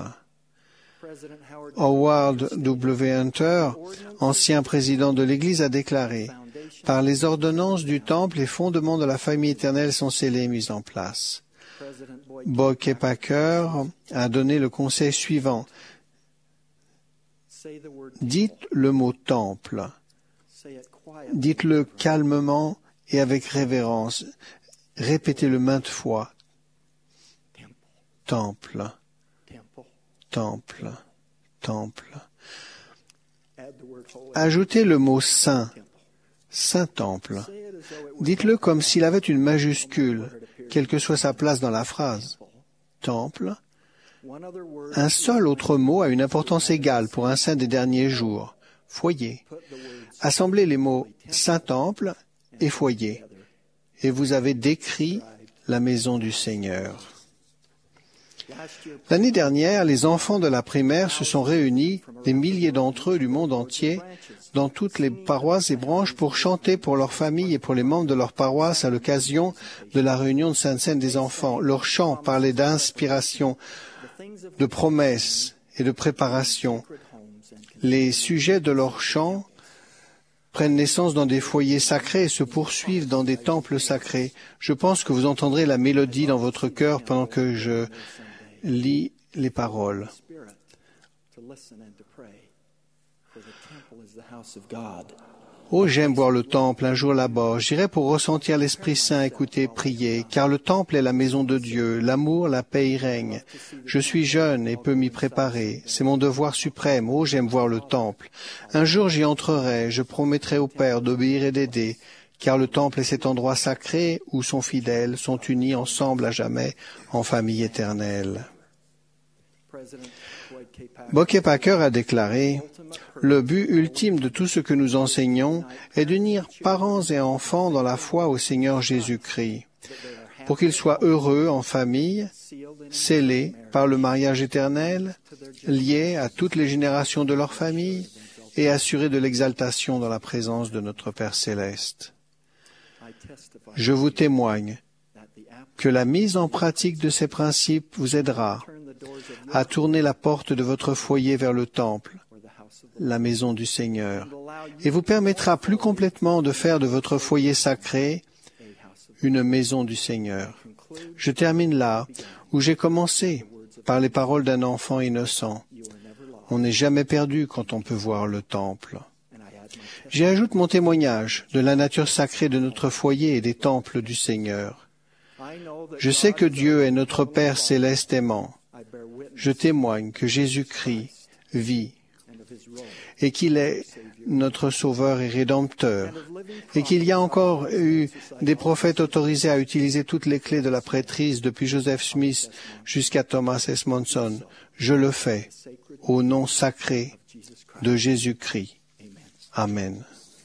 Howard W. Hunter, ancien président de l'Église, a déclaré « Par les ordonnances du temple, les fondements de la famille éternelle sont scellés et mis en place. » Boyd K. Packer a donné le conseil suivant. Dites le mot temple. Dites-le calmement et avec révérence. Répétez-le maintes fois. Temple. Temple. Temple. Ajoutez le mot saint. Saint-temple. Dites-le comme s'il avait une majuscule, quelle que soit sa place dans la phrase. Temple. Un seul autre mot a une importance égale pour un saint des derniers jours. Foyer. Assemblez les mots Saint-temple et foyer, et vous avez décrit la maison du Seigneur. L'année dernière, les enfants de la primaire se sont réunis, des milliers d'entre eux du monde entier, dans toutes les paroisses et branches pour chanter pour leurs familles et pour les membres de leur paroisse à l'occasion de la réunion de Sainte-Seine des enfants. Leurs chants parlaient d'inspiration, de promesses et de préparation. Les sujets de leurs chants prennent naissance dans des foyers sacrés et se poursuivent dans des temples sacrés. Je pense que vous entendrez la mélodie dans votre cœur pendant que je lis les paroles. Oh, j'aime voir le temple un jour là-bas. J'irai pour ressentir l'Esprit Saint, écouter, prier, car le temple est la maison de Dieu. L'amour, la paix y règne. Je suis jeune et peux m'y préparer. C'est mon devoir suprême. Oh, j'aime voir le temple. Un jour j'y entrerai. Je promettrai au Père d'obéir et d'aider, car le temple est cet endroit sacré où son fidèles sont unis ensemble à jamais en famille éternelle. Boyd K. Packer a déclaré « Le but ultime de tout ce que nous enseignons est d'unir parents et enfants dans la foi au Seigneur Jésus-Christ, pour qu'ils soient heureux en famille, scellés par le mariage éternel, liés à toutes les générations de leur famille et assuré de l'exaltation dans la présence de notre Père céleste. Je vous témoigne que la mise en pratique de ces principes vous aidera à tourner la porte de votre foyer vers le temple, la maison du Seigneur, et vous permettra plus complètement de faire de votre foyer sacré une maison du Seigneur. Je termine là où j'ai commencé, par les paroles d'un enfant innocent. On n'est jamais perdu quand on peut voir le temple. J'y ajoute mon témoignage de la nature sacrée de notre foyer et des temples du Seigneur. Je sais que Dieu est notre Père céleste aimant. Je témoigne que Jésus-Christ vit et qu'il est notre Sauveur et Rédempteur, et qu'il y a encore eu des prophètes autorisés à utiliser toutes les clés de la prêtrise depuis Joseph Smith jusqu'à Thomas S. Monson. Je le fais au nom sacré de Jésus-Christ. Amen.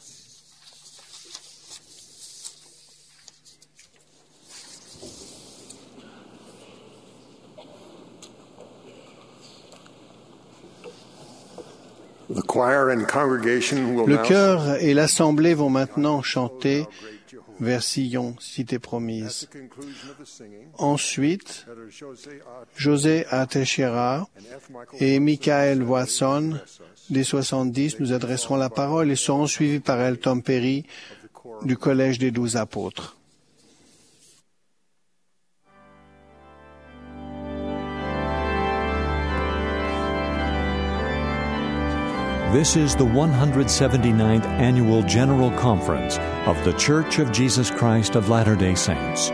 Le chœur et l'assemblée vont maintenant chanter vers Sion, cité promise. Ensuite, José A. Teixeira et Michael Watson des 70 nous adresseront la parole et seront suivis par Elton Perry du Collège des 12 Apôtres. This is the 179th Annual General Conference of The Church of Jesus Christ of Latter-day Saints.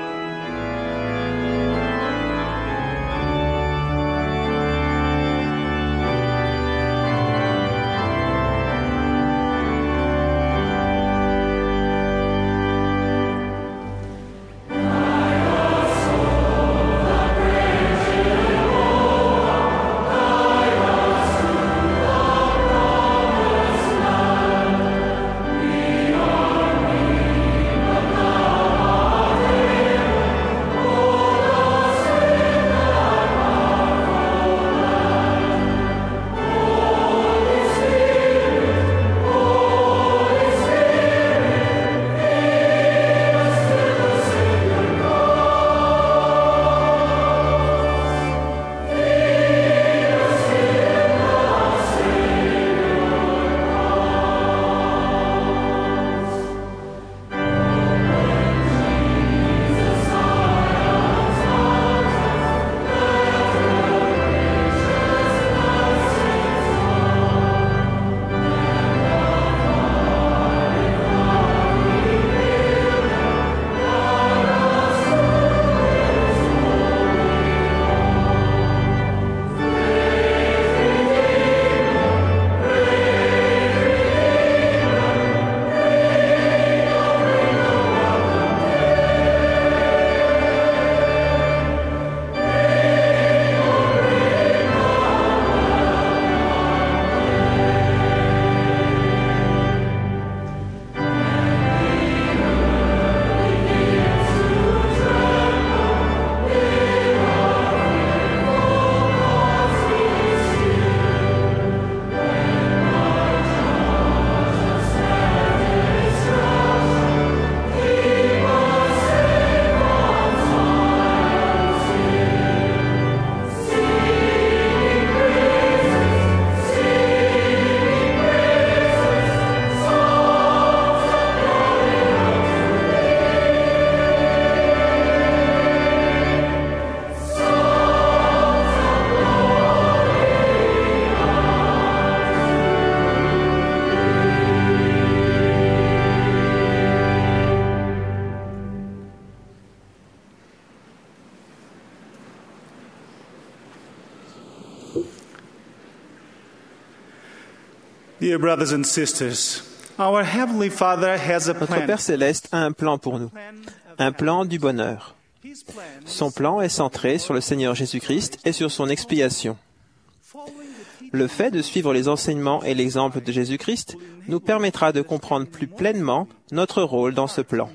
Dear brothers and sisters, our Heavenly Father has a plan. Notre Père céleste a un plan pour nous, un plan du bonheur. Son plan est centré sur le Seigneur Jésus-Christ et sur son expiation. Le fait de suivre les enseignements et l'exemple de Jésus-Christ nous permettra de comprendre plus pleinement notre rôle dans ce plan.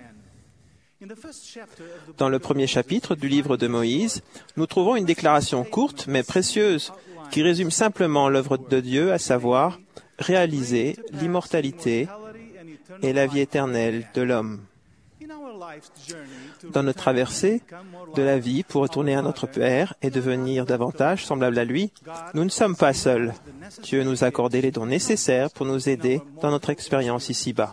Dans le premier chapitre du livre de Moïse, nous trouvons une déclaration courte mais précieuse qui résume simplement l'œuvre de Dieu, à savoir réaliser l'immortalité et la vie éternelle de l'homme. Dans notre traversée de la vie pour retourner à notre Père et devenir davantage semblable à lui, nous ne sommes pas seuls. Dieu nous a accordé les dons nécessaires pour nous aider dans notre expérience ici-bas.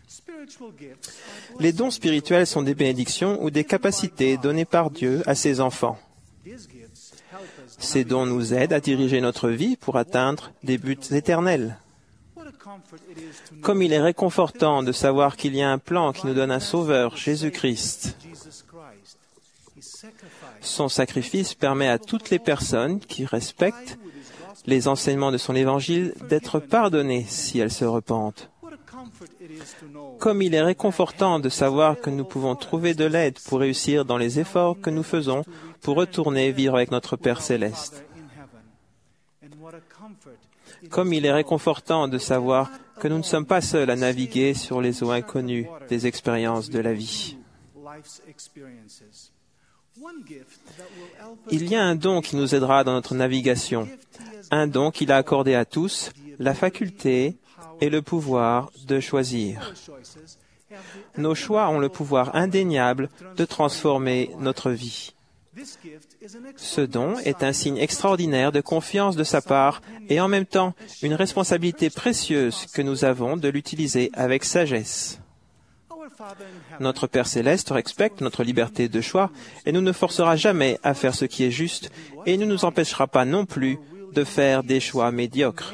Les dons spirituels sont des bénédictions ou des capacités données par Dieu à ses enfants. Ces dons nous aident à diriger notre vie pour atteindre des buts éternels. Comme il est réconfortant de savoir qu'il y a un plan qui nous donne un Sauveur, Jésus-Christ. Son sacrifice permet à toutes les personnes qui respectent les enseignements de son Évangile d'être pardonnées si elles se repentent. Comme il est réconfortant de savoir que nous pouvons trouver de l'aide pour réussir dans les efforts que nous faisons pour retourner vivre avec notre Père céleste. Comme il est réconfortant de savoir que nous ne sommes pas seuls à naviguer sur les eaux inconnues des expériences de la vie. Il y a un don qui nous aidera dans notre navigation, un don qu'il a accordé à tous, la faculté et le pouvoir de choisir. Nos choix ont le pouvoir indéniable de transformer notre vie. Ce don est un signe extraordinaire de confiance de sa part et en même temps une responsabilité précieuse que nous avons de l'utiliser avec sagesse. Notre Père céleste respecte notre liberté de choix et ne nous forcera jamais à faire ce qui est juste et ne nous empêchera pas non plus de faire des choix médiocres.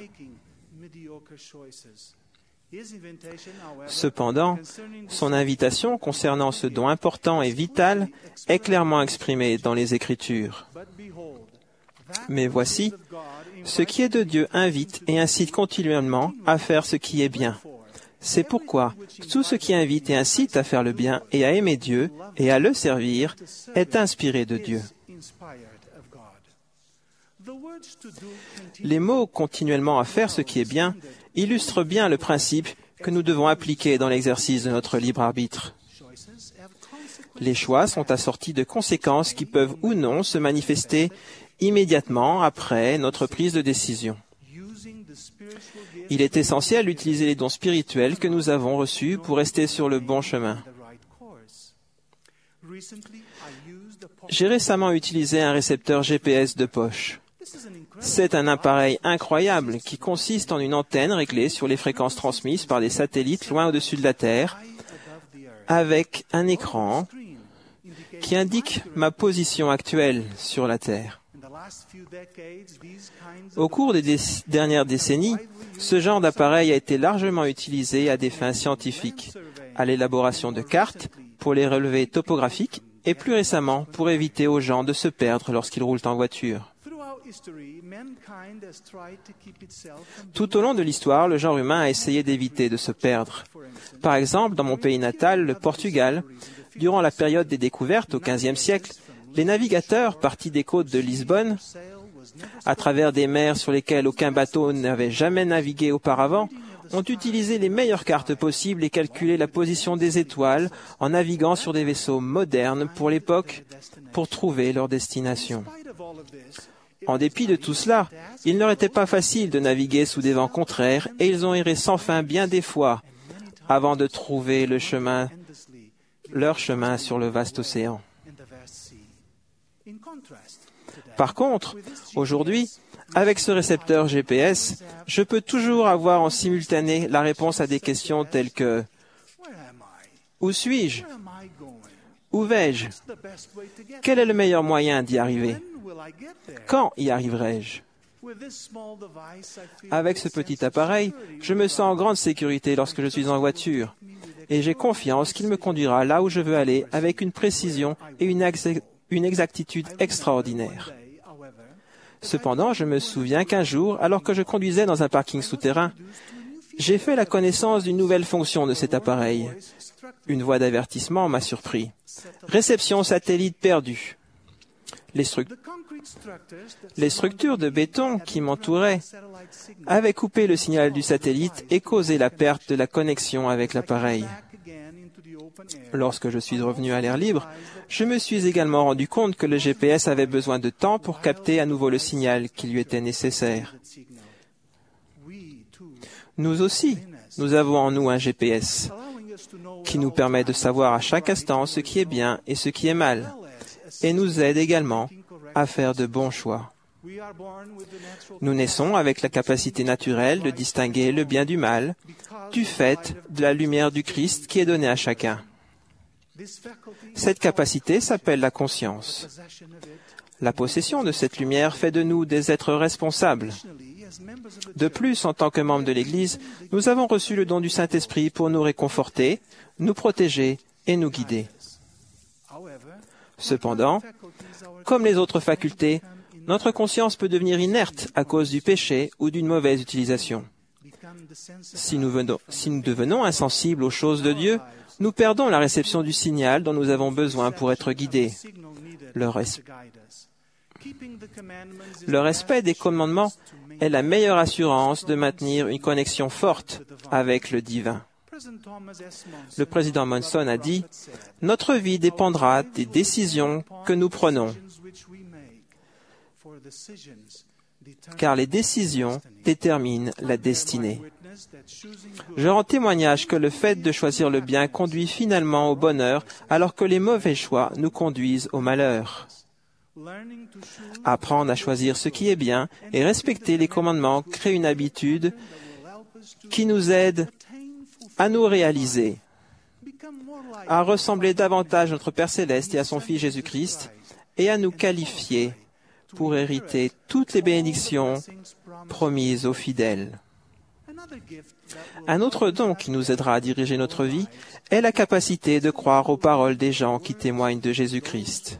Cependant, son invitation concernant ce don important et vital est clairement exprimée dans les Écritures. Mais voici, ce qui est de Dieu invite et incite continuellement à faire ce qui est bien. C'est pourquoi tout ce qui invite et incite à faire le bien et à aimer Dieu et à le servir est inspiré de Dieu. Les mots « continuellement à faire ce qui est bien » illustrent bien le principe que nous devons appliquer dans l'exercice de notre libre arbitre. Les choix sont assortis de conséquences qui peuvent ou non se manifester immédiatement après notre prise de décision. Il est essentiel d'utiliser les dons spirituels que nous avons reçus pour rester sur le bon chemin. J'ai récemment utilisé un récepteur GPS de poche. C'est un appareil incroyable qui consiste en une antenne réglée sur les fréquences transmises par des satellites loin au-dessus de la Terre, avec un écran qui indique ma position actuelle sur la Terre. Au cours des dernières décennies, ce genre d'appareil a été largement utilisé à des fins scientifiques, à l'élaboration de cartes, pour les relevés topographiques et plus récemment pour éviter aux gens de se perdre lorsqu'ils roulent en voiture. Tout au long de l'histoire, le genre humain a essayé d'éviter de se perdre. Par exemple, dans mon pays natal, le Portugal, durant la période des découvertes au XVe siècle, les navigateurs partis des côtes de Lisbonne, à travers des mers sur lesquelles aucun bateau n'avait jamais navigué auparavant, ont utilisé les meilleures cartes possibles et calculé la position des étoiles en naviguant sur des vaisseaux modernes pour l'époque pour trouver leur destination. En dépit de tout cela, il ne leur était pas facile de naviguer sous des vents contraires et ils ont erré sans fin bien des fois avant de trouver leur chemin sur le vaste océan. Par contre, aujourd'hui, avec ce récepteur GPS, je peux toujours avoir en simultané la réponse à des questions telles que « Où suis-je ? Où vais-je ? Quel est le meilleur moyen d'y arriver ? Quand y arriverai-je ? » Avec ce petit appareil, je me sens en grande sécurité lorsque je suis en voiture et j'ai confiance qu'il me conduira là où je veux aller avec une précision et une exactitude extraordinaires. Cependant, je me souviens qu'un jour, alors que je conduisais dans un parking souterrain, j'ai fait la connaissance d'une nouvelle fonction de cet appareil. Une voix d'avertissement m'a surpris. Réception satellite perdue. Les structures de béton qui m'entouraient avaient coupé le signal du satellite et causé la perte de la connexion avec l'appareil. Lorsque je suis revenu à l'air libre, je me suis également rendu compte que le GPS avait besoin de temps pour capter à nouveau le signal qui lui était nécessaire. Nous aussi, nous avons en nous un GPS qui nous permet de savoir à chaque instant ce qui est bien et ce qui est mal, et nous aide également à faire de bons choix. Nous naissons avec la capacité naturelle de distinguer le bien du mal, du fait de la lumière du Christ qui est donnée à chacun. Cette capacité s'appelle la conscience. La possession de cette lumière fait de nous des êtres responsables. De plus, en tant que membres de l'Église, nous avons reçu le don du Saint-Esprit pour nous réconforter, nous protéger et nous guider. Cependant, comme les autres facultés, notre conscience peut devenir inerte à cause du péché ou d'une mauvaise utilisation. Si nous devenons insensibles aux choses de Dieu, nous perdons la réception du signal dont nous avons besoin pour être guidés. Le respect des commandements est la meilleure assurance de maintenir une connexion forte avec le divin. Le président Monson a dit « Notre vie dépendra des décisions que nous prenons, car les décisions déterminent la destinée. » Je rends témoignage que le fait de choisir le bien conduit finalement au bonheur, alors que les mauvais choix nous conduisent au malheur. Apprendre à choisir ce qui est bien et respecter les commandements crée une habitude qui nous aide à nous réaliser, à ressembler davantage à notre Père Céleste et à son Fils Jésus-Christ, et à nous qualifier pour hériter toutes les bénédictions promises aux fidèles. Un autre don qui nous aidera à diriger notre vie est la capacité de croire aux paroles des gens qui témoignent de Jésus-Christ.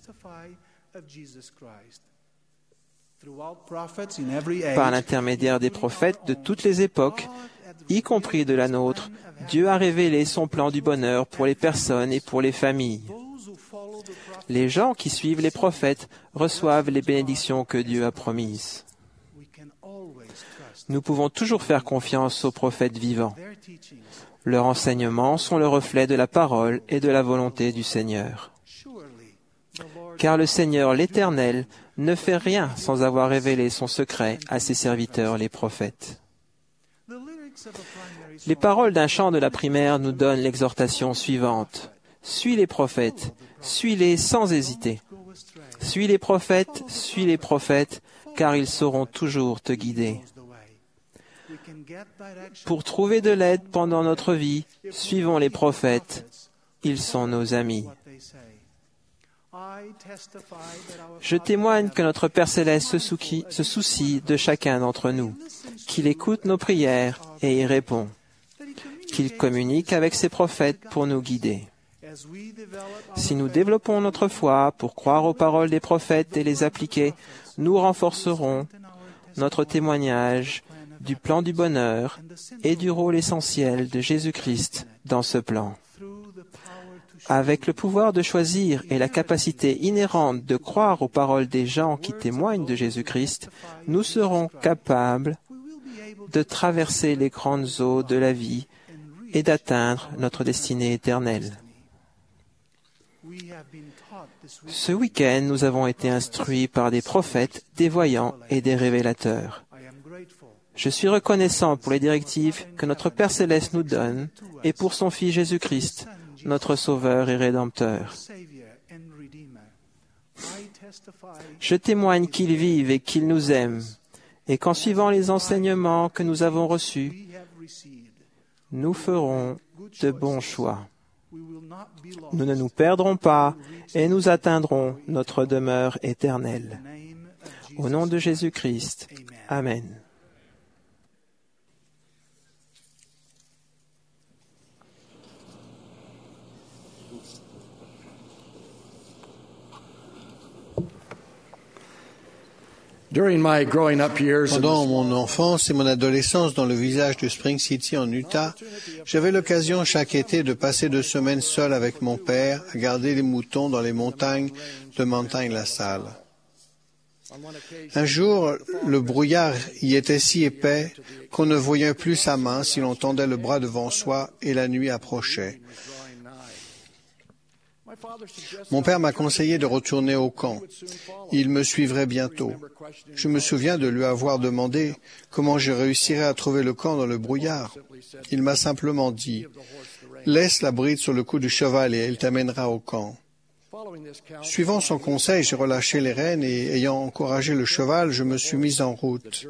Par l'intermédiaire des prophètes de toutes les époques, y compris de la nôtre, Dieu a révélé son plan du bonheur pour les personnes et pour les familles. Les gens qui suivent les prophètes reçoivent les bénédictions que Dieu a promises. Nous pouvons toujours faire confiance aux prophètes vivants. Leurs enseignements sont le reflet de la parole et de la volonté du Seigneur. Car le Seigneur, l'Éternel, ne fait rien sans avoir révélé son secret à ses serviteurs, les prophètes. Les paroles d'un chant de la primaire nous donnent l'exhortation suivante. Suis les prophètes, suis-les sans hésiter. Suis les prophètes, car ils sauront toujours te guider. Pour trouver de l'aide pendant notre vie, suivons les prophètes. Ils sont nos amis. Je témoigne que notre Père Céleste se soucie de chacun d'entre nous, qu'il écoute nos prières et y répond, qu'il communique avec ses prophètes pour nous guider. Si nous développons notre foi pour croire aux paroles des prophètes et les appliquer, nous renforcerons notre témoignage du plan du bonheur et du rôle essentiel de Jésus-Christ dans ce plan. Avec le pouvoir de choisir et la capacité inhérente de croire aux paroles des gens qui témoignent de Jésus-Christ, nous serons capables de traverser les grandes eaux de la vie et d'atteindre notre destinée éternelle. Ce week-end, nous avons été instruits par des prophètes, des voyants et des révélateurs. Je suis reconnaissant pour les directives que notre Père Céleste nous donne et pour son Fils Jésus-Christ, notre Sauveur et Rédempteur. Je témoigne qu'il vive et qu'il nous aime, et qu'en suivant les enseignements que nous avons reçus, nous ferons de bons choix. Nous ne nous perdrons pas et nous atteindrons notre demeure éternelle. Au nom de Jésus-Christ. Amen. Pendant mon enfance et mon adolescence dans le village de Spring City en Utah, j'avais l'occasion chaque été de passer 2 semaines seul avec mon père à garder les moutons dans les montagnes de Montagne-la-Salle. Un jour, le brouillard y était si épais qu'on ne voyait plus sa main si l'on tendait le bras devant soi et la nuit approchait. Mon père m'a conseillé de retourner au camp. Il me suivrait bientôt. Je me souviens de lui avoir demandé comment je réussirais à trouver le camp dans le brouillard. Il m'a simplement dit, « Laisse la bride sur le cou du cheval et elle t'amènera au camp. » Suivant son conseil, j'ai relâché les rênes et, ayant encouragé le cheval, je me suis mis en route.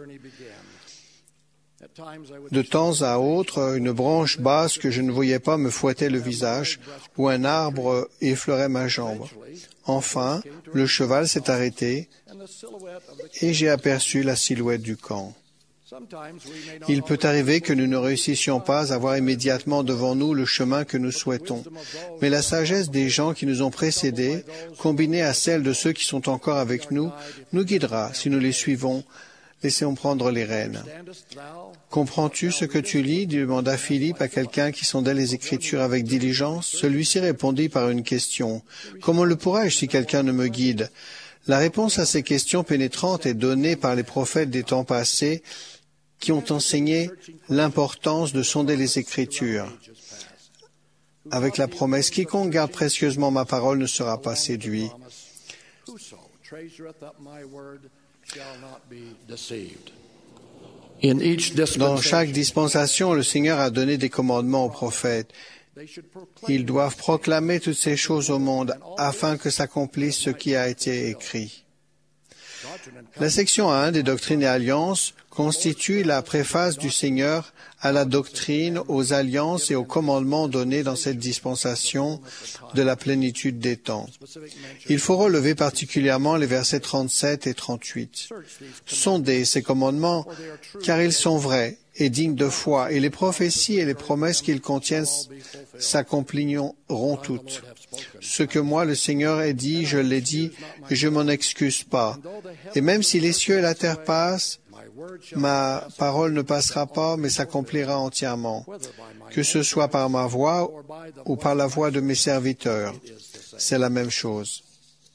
De temps à autre, une branche basse que je ne voyais pas me fouettait le visage, ou un arbre effleurait ma jambe. Enfin, le cheval s'est arrêté et j'ai aperçu la silhouette du camp. Il peut arriver que nous ne réussissions pas à voir immédiatement devant nous le chemin que nous souhaitons, mais la sagesse des gens qui nous ont précédés, combinée à celle de ceux qui sont encore avec nous, nous guidera si nous les suivons. Laissons prendre les rênes. Comprends-tu ce que tu lis? Demanda Philippe à quelqu'un qui sondait les Écritures avec diligence. Celui-ci répondit par une question. Comment le pourrais-je si quelqu'un ne me guide? La réponse à ces questions pénétrantes est donnée par les prophètes des temps passés qui ont enseigné l'importance de sonder les Écritures. Avec la promesse, quiconque garde précieusement ma parole ne sera pas séduit. Dans chaque dispensation, le Seigneur a donné des commandements aux prophètes. Ils doivent proclamer toutes ces choses au monde afin que s'accomplisse ce qui a été écrit. La section 1 des Doctrines et Alliances constitue la préface du Seigneur à la doctrine, aux alliances et aux commandements donnés dans cette dispensation de la plénitude des temps. Il faut relever particulièrement les versets 37 et 38. Sondez ces commandements, car ils sont vrais et dignes de foi, et les prophéties et les promesses qu'ils contiennent s'accompliront toutes. Ce que moi, le Seigneur, ai dit, je l'ai dit, et je m'en excuse pas. Et même si les cieux et la terre passent, ma parole ne passera pas, mais s'accomplira entièrement, que ce soit par ma voix ou par la voix de mes serviteurs. C'est la même chose.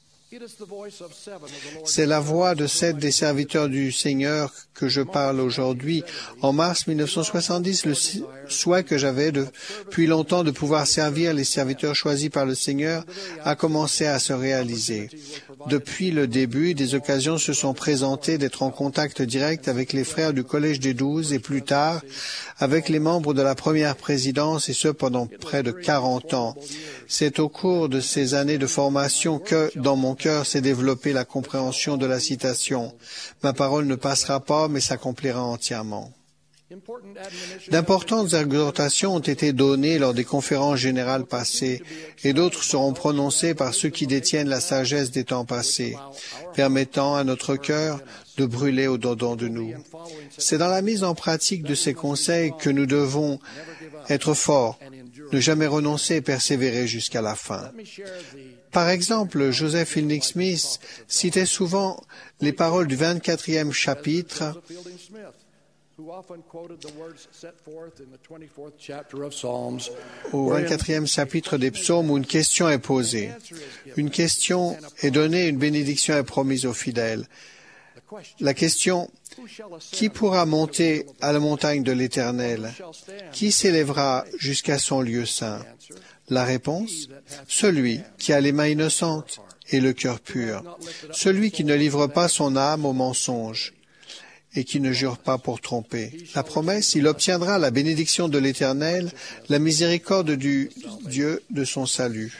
C'est la voix de 7 des serviteurs du Seigneur que je parle aujourd'hui. En mars 1970, le souhait que j'avais depuis longtemps de pouvoir servir les serviteurs choisis par le Seigneur a commencé à se réaliser. Depuis le début, des occasions se sont présentées d'être en contact direct avec les frères du Collège des 12 et plus tard avec les membres de la première présidence, et ce pendant près de 40 ans. C'est au cours de ces années de formation que, dans mon cœur, s'est développée la compréhension de la citation. Ma parole ne passera pas, mais s'accomplira entièrement. D'importantes exhortations ont été données lors des conférences générales passées, et d'autres seront prononcées par ceux qui détiennent la sagesse des temps passés, permettant à notre cœur de brûler au-dedans de nous. C'est dans la mise en pratique de ces conseils que nous devons être forts, ne jamais renoncer et persévérer jusqu'à la fin. Par exemple, Joseph Fielding Smith citait souvent les paroles du 24e chapitre au 24e chapitre des psaumes où une question est posée. Une question est donnée, une bénédiction est promise aux fidèles. La question, qui pourra monter à la montagne de l'Éternel? Qui s'élèvera jusqu'à son lieu saint? La réponse, celui qui a les mains innocentes et le cœur pur, celui qui ne livre pas son âme au mensonge et qui ne jure pas pour tromper. La promesse, il obtiendra la bénédiction de l'Éternel, la miséricorde du Dieu de son salut.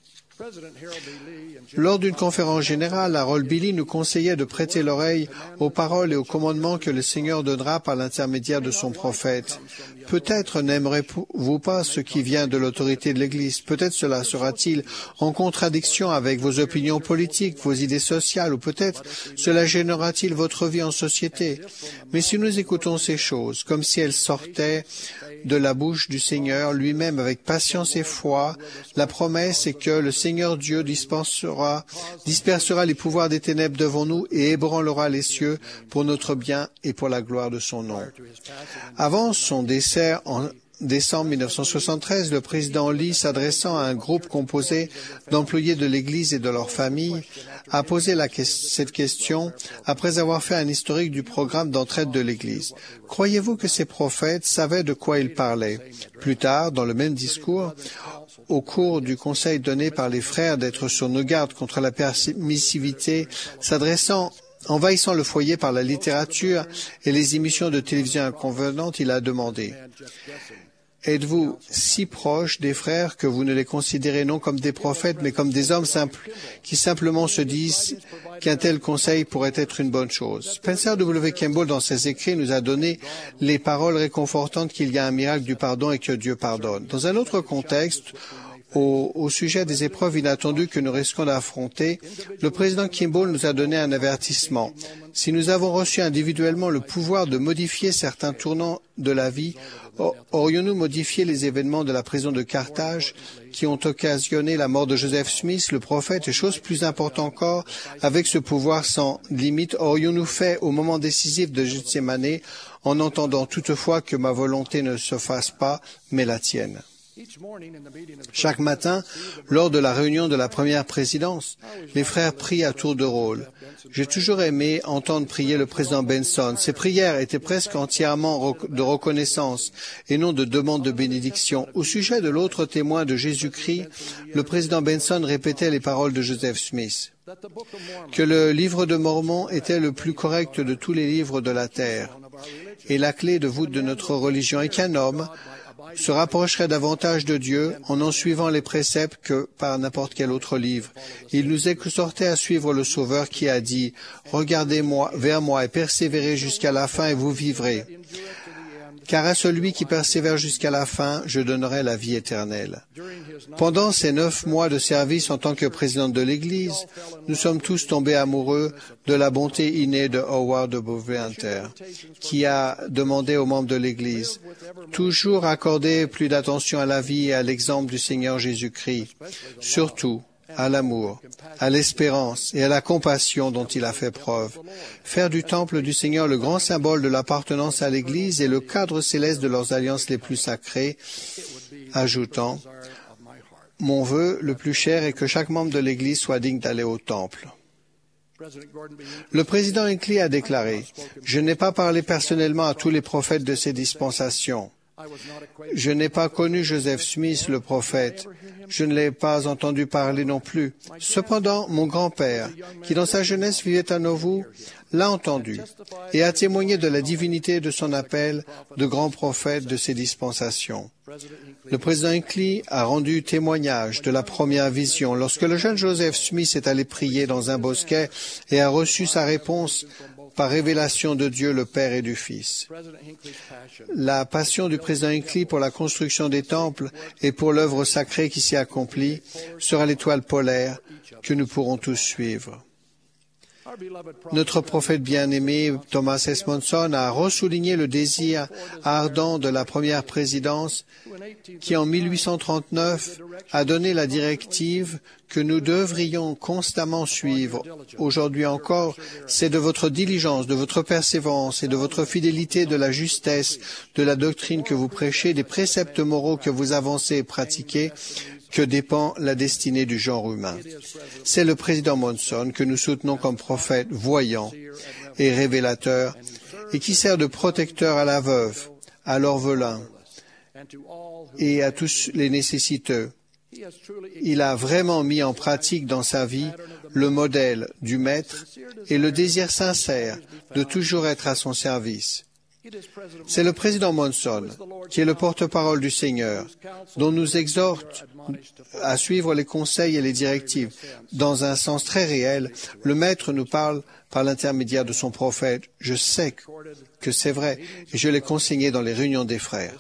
Lors d'une conférence générale, Harold Billy nous conseillait de prêter l'oreille aux paroles et aux commandements que le Seigneur donnera par l'intermédiaire de son prophète. Peut-être n'aimerez-vous pas ce qui vient de l'autorité de l'Église. Peut-être cela sera-t-il en contradiction avec vos opinions politiques, vos idées sociales, ou peut-être cela gênera-t-il votre vie en société. Mais si nous écoutons ces choses, comme si elles sortaient de la bouche du Seigneur lui-même avec patience et foi, la promesse est que le Seigneur Dieu dispersera les pouvoirs des ténèbres devant nous et ébranlera les cieux pour notre bien et pour la gloire de son nom. Avant son décès en décembre 1973, le président Lee, s'adressant à un groupe composé d'employés de l'Église et de leurs familles, a posé cette question après avoir fait un historique du programme d'entraide de l'Église. Croyez-vous que ces prophètes savaient de quoi ils parlaient? Plus tard, dans le même discours, au cours du conseil donné par les frères d'être sur nos gardes contre la permissivité, envahissant le foyer par la littérature et les émissions de télévision inconvenantes, il a demandé: êtes-vous si proches des frères que vous ne les considérez non comme des prophètes, mais comme des hommes simples, qui simplement se disent qu'un tel conseil pourrait être une bonne chose? Spencer W. Kimball, dans ses écrits, nous a donné les paroles réconfortantes qu'il y a un miracle du pardon et que Dieu pardonne. Dans un autre contexte, au sujet des épreuves inattendues que nous risquons d'affronter, le président Kimball nous a donné un avertissement. Si nous avons reçu individuellement le pouvoir de modifier certains tournants de la vie, aurions-nous modifié les événements de la prison de Carthage qui ont occasionné la mort de Joseph Smith, le prophète, et chose plus importante encore, avec ce pouvoir sans limite, aurions-nous fait au moment décisif de Gethsémane, en entendant toutefois que ma volonté ne se fasse pas, mais la tienne? Chaque matin, lors de la réunion de la première présidence, les frères prient à tour de rôle. J'ai toujours aimé entendre prier le président Benson. Ses prières étaient presque entièrement de reconnaissance et non de demande de bénédiction. Au sujet de l'autre témoin de Jésus-Christ, le président Benson répétait les paroles de Joseph Smith, que le livre de Mormon était le plus correct de tous les livres de la terre et la clé de voûte de notre religion, et qu'un homme se rapprocherait davantage de Dieu en suivant les préceptes que par n'importe quel autre livre. Il nous exhortait à suivre le Sauveur qui a dit: « Regardez-moi vers moi et persévérez jusqu'à la fin et vous vivrez. Car à celui qui persévère jusqu'à la fin, je donnerai la vie éternelle. » Pendant ces 9 mois de service en tant que président de l'Église, nous sommes tous tombés amoureux de la bonté innée de Howard W. Hunter, qui a demandé aux membres de l'Église: toujours accorder plus d'attention à la vie et à l'exemple du Seigneur Jésus-Christ, surtout à l'amour, à l'espérance et à la compassion dont il a fait preuve. Faire du temple du Seigneur le grand symbole de l'appartenance à l'Église et le cadre céleste de leurs alliances les plus sacrées, ajoutant: « Mon vœu le plus cher est que chaque membre de l'Église soit digne d'aller au temple. » Le président Hinckley a déclaré: « Je n'ai pas parlé personnellement à tous les prophètes de ces dispensations. Je n'ai pas connu Joseph Smith, le prophète. Je ne l'ai pas entendu parler non plus. Cependant, mon grand-père, qui dans sa jeunesse vivait à Nauvoo, l'a entendu et a témoigné de la divinité de son appel de grand prophète de ces dispensations. » Le président Hinckley a rendu témoignage de la première vision lorsque le jeune Joseph Smith est allé prier dans un bosquet et a reçu sa réponse par révélation de Dieu le Père et du Fils. La passion du président Hinckley pour la construction des temples et pour l'œuvre sacrée qui s'y accomplit sera l'étoile polaire que nous pourrons tous suivre. Notre prophète bien-aimé, Thomas S. Monson, a ressouligné le désir ardent de la première présidence qui, en 1839, a donné la directive que nous devrions constamment suivre. Aujourd'hui encore, c'est de votre diligence, de votre persévérance et de votre fidélité, de la justesse, de la doctrine que vous prêchez, des préceptes moraux que vous avancez et pratiquez, que dépend la destinée du genre humain. C'est le président Monson que nous soutenons comme prophète voyant et révélateur et qui sert de protecteur à la veuve, à l'orphelin et à tous les nécessiteux. Il a vraiment mis en pratique dans sa vie le modèle du Maître et le désir sincère de toujours être à son service. C'est le président Monson, qui est le porte-parole du Seigneur, dont nous exhorte à suivre les conseils et les directives. Dans un sens très réel, le Maître nous parle par l'intermédiaire de son prophète. Je sais que c'est vrai et je l'ai conseillé dans les réunions des frères.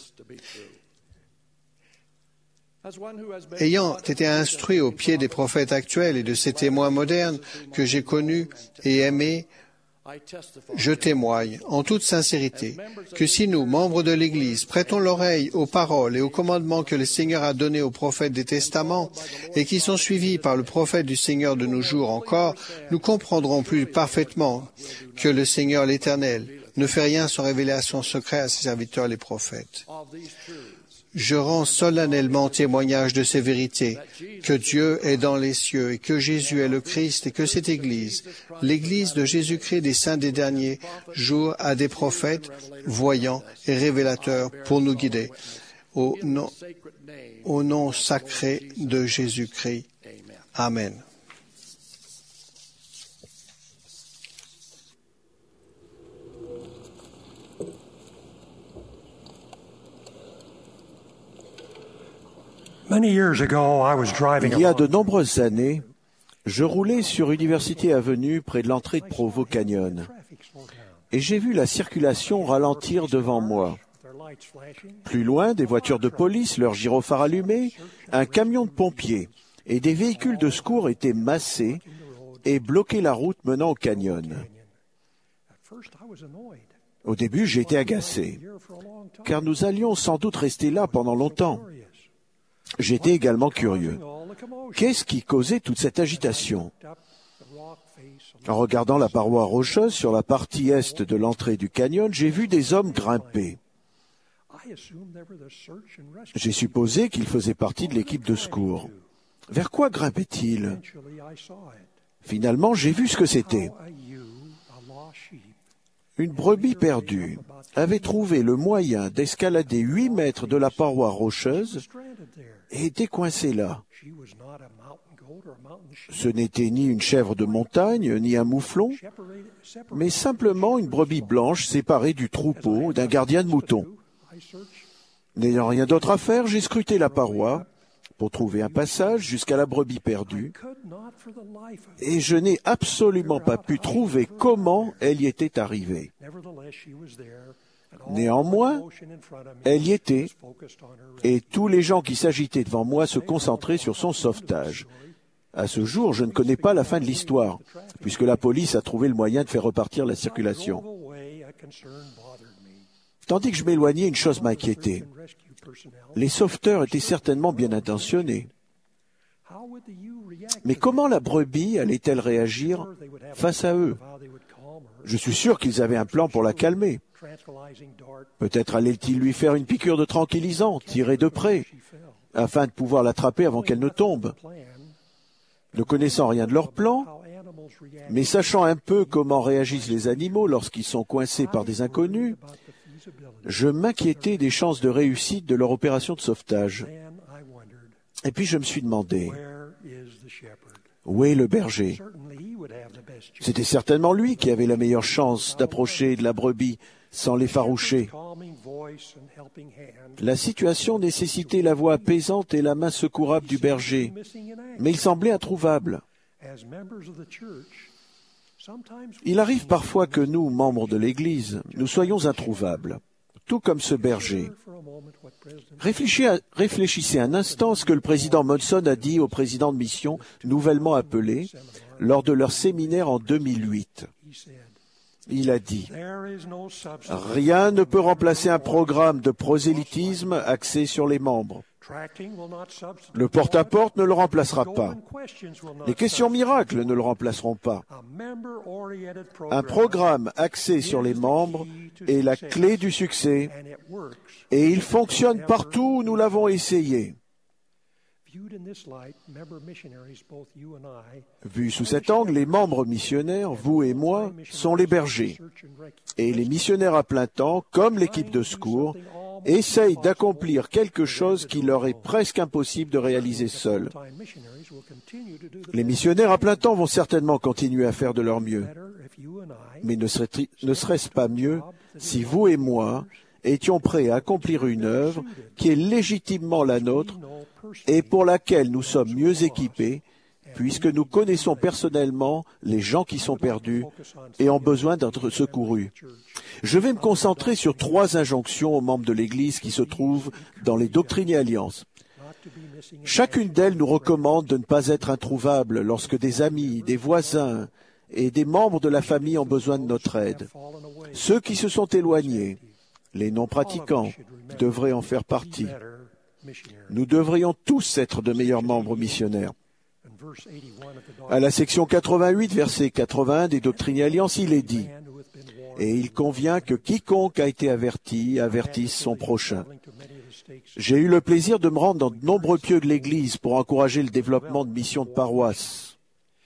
Ayant été instruit au pied des prophètes actuels et de ces témoins modernes que j'ai connus et aimés, je témoigne en toute sincérité que si nous, membres de l'Église, prêtons l'oreille aux paroles et aux commandements que le Seigneur a donnés aux prophètes des Testaments et qui sont suivis par le prophète du Seigneur de nos jours encore, nous comprendrons plus parfaitement que le Seigneur l'Éternel ne fait rien sans révélation secrète à ses serviteurs les prophètes. Je rends solennellement témoignage de ces vérités, que Dieu est dans les cieux et que Jésus est le Christ et que cette Église, l'Église de Jésus-Christ des saints des derniers jours, a des prophètes, voyants et révélateurs pour nous guider. Au nom Au nom sacré de Jésus-Christ. Amen. Il y a de nombreuses années, je roulais sur University Avenue près de l'entrée de Provo Canyon et j'ai vu la circulation ralentir devant moi. Plus loin, des voitures de police, leurs gyrophares allumés, un camion de pompiers et des véhicules de secours étaient massés et bloquaient la route menant au canyon. Au début, j'étais agacé, car nous allions sans doute rester là pendant longtemps. J'étais également curieux. Qu'est-ce qui causait toute cette agitation? En regardant la paroi rocheuse sur la partie est de l'entrée du canyon, j'ai vu des hommes grimper. J'ai supposé qu'ils faisaient partie de l'équipe de secours. Vers quoi grimpaient-ils? Finalement, j'ai vu ce que c'était. Une brebis perdue avait trouvé le moyen d'escalader 8 mètres de la paroi rocheuse et était coincée là. Ce n'était ni une chèvre de montagne, ni un mouflon, mais simplement une brebis blanche séparée du troupeau d'un gardien de moutons. N'ayant rien d'autre à faire, j'ai scruté la paroi pour trouver un passage jusqu'à la brebis perdue, et je n'ai absolument pas pu trouver comment elle y était arrivée. Néanmoins, elle y était, et tous les gens qui s'agitaient devant moi se concentraient sur son sauvetage. À ce jour, je ne connais pas la fin de l'histoire, puisque la police a trouvé le moyen de faire repartir la circulation. Tandis que je m'éloignais, une chose m'inquiétait. Les sauveteurs étaient certainement bien intentionnés. Mais comment la brebis allait-elle réagir face à eux? Je suis sûr qu'ils avaient un plan pour la calmer. Peut-être allaient-ils lui faire une piqûre de tranquillisant, tirée de près, afin de pouvoir l'attraper avant qu'elle ne tombe. Ne connaissant rien de leur plan, mais sachant un peu comment réagissent les animaux lorsqu'ils sont coincés par des inconnus, je m'inquiétais des chances de réussite de leur opération de sauvetage. Et puis je me suis demandé, où est le berger? C'était certainement lui qui avait la meilleure chance d'approcher de la brebis sans l'effaroucher. La situation nécessitait la voix apaisante et la main secourable du berger, mais il semblait introuvable. Il arrive parfois que nous, membres de l'Église, nous soyons introuvables, tout comme ce berger. Réfléchissez un instant à ce que le président Monson a dit aux présidents de mission nouvellement appelés lors de leur séminaire en 2008. Il a dit « Rien ne peut remplacer un programme de prosélytisme axé sur les membres. Le porte-à-porte ne le remplacera pas. Les questions miracles ne le remplaceront pas. Un programme axé sur les membres est la clé du succès et il fonctionne partout où nous l'avons essayé. » Vu sous cet angle, les membres missionnaires, vous et moi, sont les bergers. Et les missionnaires à plein temps, comme l'équipe de secours, essayent d'accomplir quelque chose qui leur est presque impossible de réaliser seuls. Les missionnaires à plein temps vont certainement continuer à faire de leur mieux. Mais ne serait-ce pas mieux si vous et moi étions prêts à accomplir une œuvre qui est légitimement la nôtre et pour laquelle nous sommes mieux équipés, puisque nous connaissons personnellement les gens qui sont perdus et ont besoin d'être secourus. Je vais me concentrer sur 3 injonctions aux membres de l'Église qui se trouvent dans les Doctrines et Alliances. Chacune d'elles nous recommande de ne pas être introuvables lorsque des amis, des voisins et des membres de la famille ont besoin de notre aide. Ceux qui se sont éloignés, les non-pratiquants, devraient en faire partie. Nous devrions tous être de meilleurs membres missionnaires. À la section 88, verset 81 des Doctrines et Alliances, il est dit « Et il convient que quiconque a été averti, avertisse son prochain. » J'ai eu le plaisir de me rendre dans de nombreux pieux de l'Église pour encourager le développement de missions de paroisse.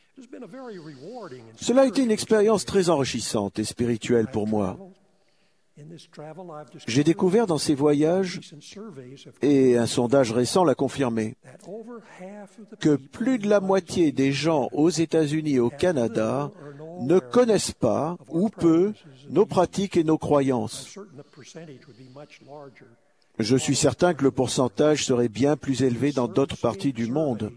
Cela a été une expérience très enrichissante et spirituelle pour moi. J'ai découvert dans ces voyages, et un sondage récent l'a confirmé, que plus de la moitié des gens aux États-Unis et au Canada ne connaissent pas, ou peu, nos pratiques et nos croyances. Je suis certain que le pourcentage serait bien plus élevé dans d'autres parties du monde.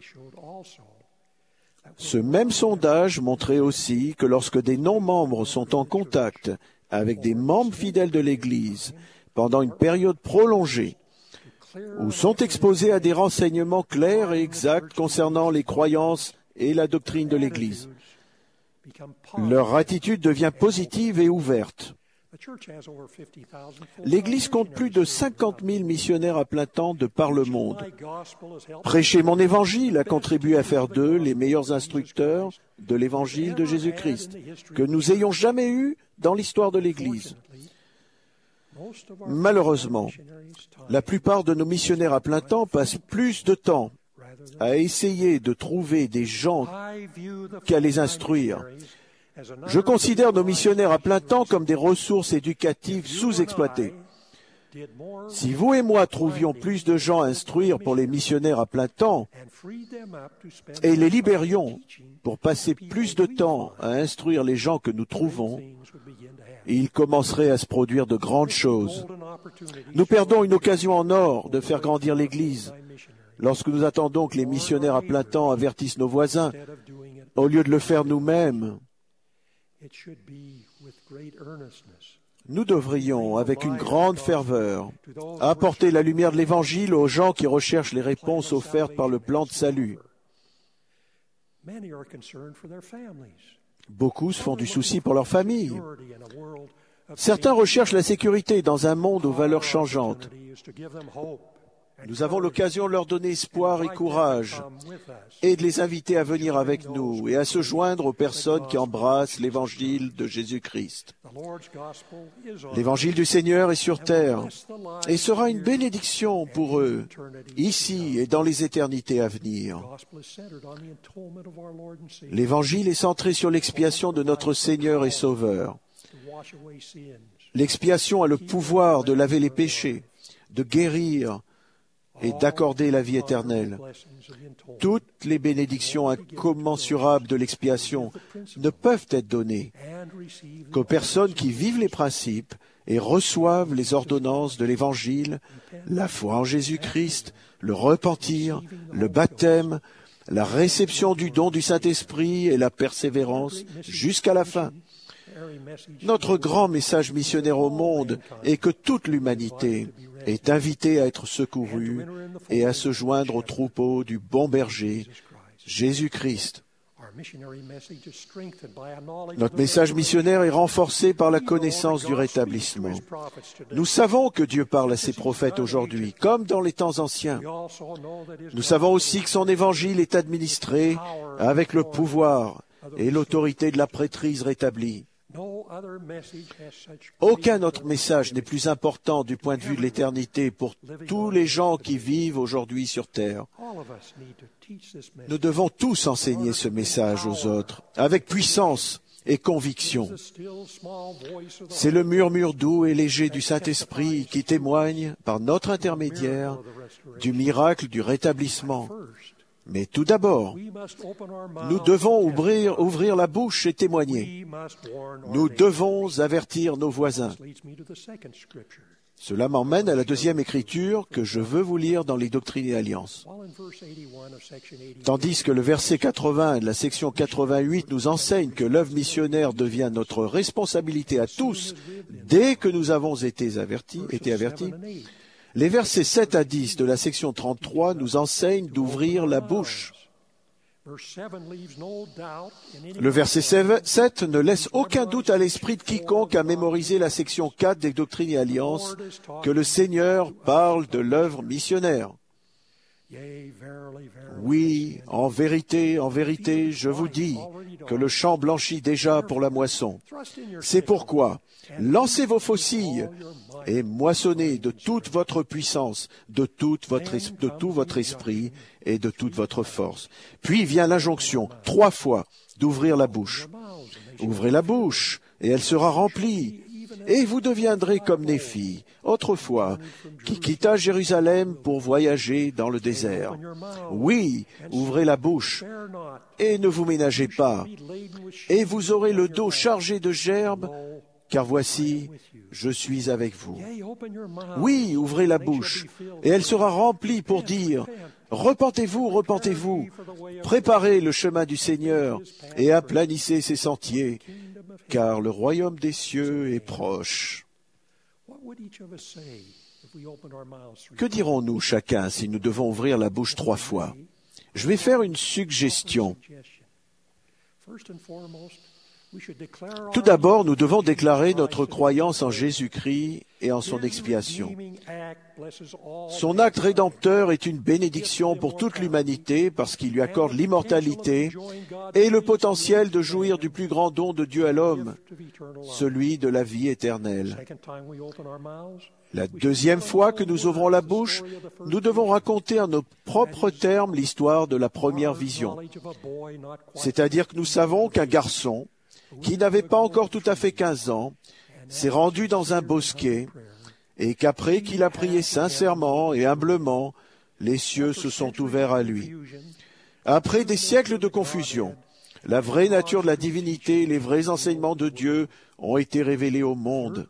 Ce même sondage montrait aussi que lorsque des non-membres sont en contact avec des membres fidèles de l'Église pendant une période prolongée, ou sont exposés à des renseignements clairs et exacts concernant les croyances et la doctrine de l'Église, leur attitude devient positive et ouverte. L'Église compte plus de 50 000 missionnaires à plein temps de par le monde. Prêcher mon Évangile a contribué à faire d'eux les meilleurs instructeurs de l'Évangile de Jésus-Christ que nous ayons jamais eu dans l'histoire de l'Église. Malheureusement, la plupart de nos missionnaires à plein temps passent plus de temps à essayer de trouver des gens qu'à les instruire. Je considère nos missionnaires à plein temps comme des ressources éducatives sous-exploitées. Si vous et moi trouvions plus de gens à instruire pour les missionnaires à plein temps et les libérions pour passer plus de temps à instruire les gens que nous trouvons, il commencerait à se produire de grandes choses. Nous perdons une occasion en or de faire grandir l'Église lorsque nous attendons que les missionnaires à plein temps avertissent nos voisins, au lieu de le faire nous-mêmes. Nous devrions, avec une grande ferveur, apporter la lumière de l'Évangile aux gens qui recherchent les réponses offertes par le plan de salut. Beaucoup se font du souci pour leur famille. Certains recherchent la sécurité dans un monde aux valeurs changeantes. Nous avons l'occasion de leur donner espoir et courage et de les inviter à venir avec nous et à se joindre aux personnes qui embrassent l'Évangile de Jésus-Christ. L'Évangile du Seigneur est sur terre et sera une bénédiction pour eux, ici et dans les éternités à venir. L'Évangile est centré sur l'expiation de notre Seigneur et Sauveur. L'expiation a le pouvoir de laver les péchés, de guérir et d'accorder la vie éternelle. Toutes les bénédictions incommensurables de l'expiation ne peuvent être données qu'aux personnes qui vivent les principes et reçoivent les ordonnances de l'Évangile, la foi en Jésus-Christ, le repentir, le baptême, la réception du don du Saint-Esprit et la persévérance jusqu'à la fin. Notre grand message missionnaire au monde est que toute l'humanité est invitée à être secourue et à se joindre au troupeau du bon berger, Jésus-Christ. Notre message missionnaire est renforcé par la connaissance du rétablissement. Nous savons que Dieu parle à ses prophètes aujourd'hui, comme dans les temps anciens. Nous savons aussi que son évangile est administré avec le pouvoir et l'autorité de la prêtrise rétablie. Aucun autre message n'est plus important du point de vue de l'éternité pour tous les gens qui vivent aujourd'hui sur terre. Nous devons tous enseigner ce message aux autres, avec puissance et conviction. C'est le murmure doux et léger du Saint-Esprit qui témoigne, par notre intermédiaire, du miracle du rétablissement. Mais tout d'abord, nous devons ouvrir la bouche et témoigner. Nous devons avertir nos voisins. Cela m'emmène à la deuxième écriture que je veux vous lire dans les Doctrines et Alliances. Tandis que le verset 80 de la section 88 nous enseigne que l'œuvre missionnaire devient notre responsabilité à tous dès que nous avons été avertis, les versets 7 à 10 de la section 33 nous enseignent d'ouvrir la bouche. Le verset 7 ne laisse aucun doute à l'esprit de quiconque à mémoriser la section 4 des Doctrines et Alliances que le Seigneur parle de l'œuvre missionnaire. Oui, en vérité, je vous dis que le champ blanchit déjà pour la moisson. C'est pourquoi, lancez vos faucilles et moissonnez de toute votre puissance, de tout votre esprit et de toute votre force. Puis vient l'injonction, 3 fois, d'ouvrir la bouche. Ouvrez la bouche, et elle sera remplie. et vous deviendrez comme Néphi, autrefois, qui quitta Jérusalem pour voyager dans le désert. Oui, ouvrez la bouche, et ne vous ménagez pas, et vous aurez le dos chargé de gerbes, car voici, je suis avec vous. Oui, ouvrez la bouche, et elle sera remplie pour dire, repentez-vous, repentez-vous, préparez le chemin du Seigneur, et aplanissez ses sentiers, car le royaume des cieux est proche. Que dirons-nous chacun si nous devons ouvrir la bouche 3 fois? Je vais faire une suggestion. Tout d'abord, nous devons déclarer notre croyance en Jésus-Christ et en son expiation. Son acte rédempteur est une bénédiction pour toute l'humanité parce qu'il lui accorde l'immortalité et le potentiel de jouir du plus grand don de Dieu à l'homme, celui de la vie éternelle. La deuxième fois que nous ouvrons la bouche, nous devons raconter en nos propres termes l'histoire de la première vision. C'est-à-dire que nous savons qu'un garçon, qui n'avait pas encore tout à fait 15 ans, s'est rendu dans un bosquet, et qu'après qu'il a prié sincèrement et humblement, les cieux se sont ouverts à lui. Après des siècles de confusion, la vraie nature de la divinité et les vrais enseignements de Dieu ont été révélés au monde.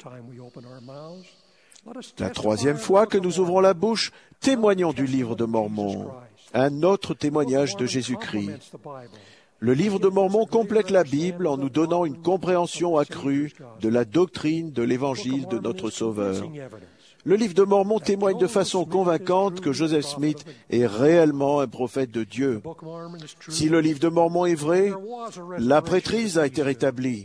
La troisième fois que nous ouvrons la bouche, témoignons du livre de Mormon, un autre témoignage de Jésus-Christ. Le livre de Mormon complète la Bible en nous donnant une compréhension accrue de la doctrine de l'Évangile de notre Sauveur. Le livre de Mormon témoigne de façon convaincante que Joseph Smith est réellement un prophète de Dieu. Si le livre de Mormon est vrai, la prêtrise a été rétablie.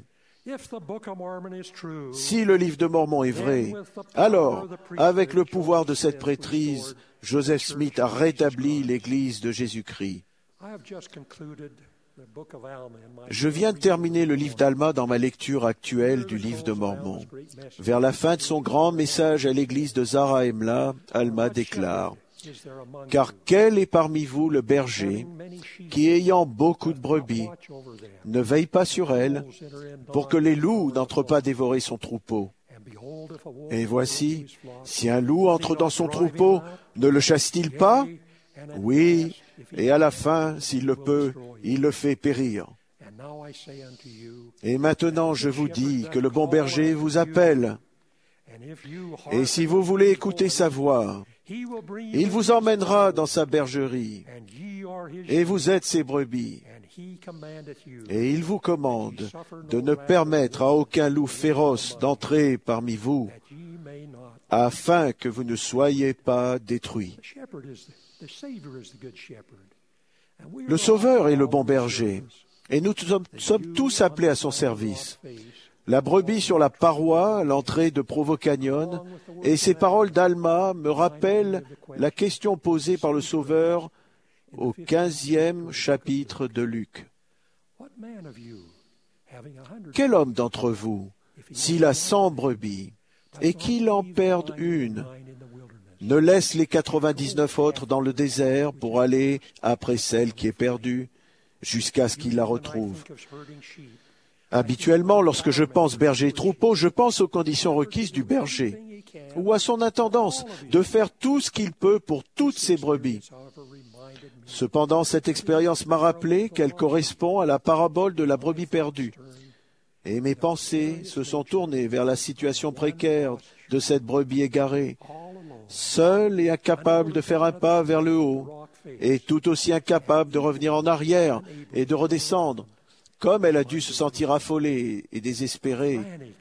Si le livre de Mormon est vrai, alors, avec le pouvoir de cette prêtrise, Joseph Smith a rétabli l'Église de Jésus-Christ. Je viens de terminer le livre d'Alma dans ma lecture actuelle du livre de Mormon. Vers la fin de son grand message à l'église de Zarahemla, Alma déclare « Car quel est parmi vous le berger qui, ayant beaucoup de brebis, ne veille pas sur elles pour que les loups n'entrent pas dévorer son troupeau ? Et voici, si un loup entre dans son troupeau, ne le chasse-t-il pas ? Oui, et à la fin, s'il le peut, il le fait périr. Et maintenant, je vous dis que le bon berger vous appelle. Et si vous voulez écouter sa voix, il vous emmènera dans sa bergerie. Et vous êtes ses brebis. Et il vous commande de ne permettre à aucun loup féroce d'entrer parmi vous, afin que vous ne soyez pas détruits. Le Sauveur est le bon berger, et nous sommes tous appelés à son service. La brebis sur la paroi, à l'entrée de Provo Canyon, et ces paroles d'Alma me rappellent la question posée par le Sauveur au 15e chapitre de Luc. Quel homme d'entre vous, s'il a 100 brebis, et qu'il en perde une, ne laisse les 99 autres dans le désert pour aller après celle qui est perdue, jusqu'à ce qu'il la retrouve. Habituellement, lorsque je pense berger et troupeau, je pense aux conditions requises du berger, ou à son intendance de faire tout ce qu'il peut pour toutes ses brebis. Cependant, cette expérience m'a rappelé qu'elle correspond à la parabole de la brebis perdue. Et mes pensées se sont tournées vers la situation précaire de cette brebis égarée, seule et incapable de faire un pas vers le haut, et tout aussi incapable de revenir en arrière et de redescendre, comme elle a dû se sentir affolée et désespérée,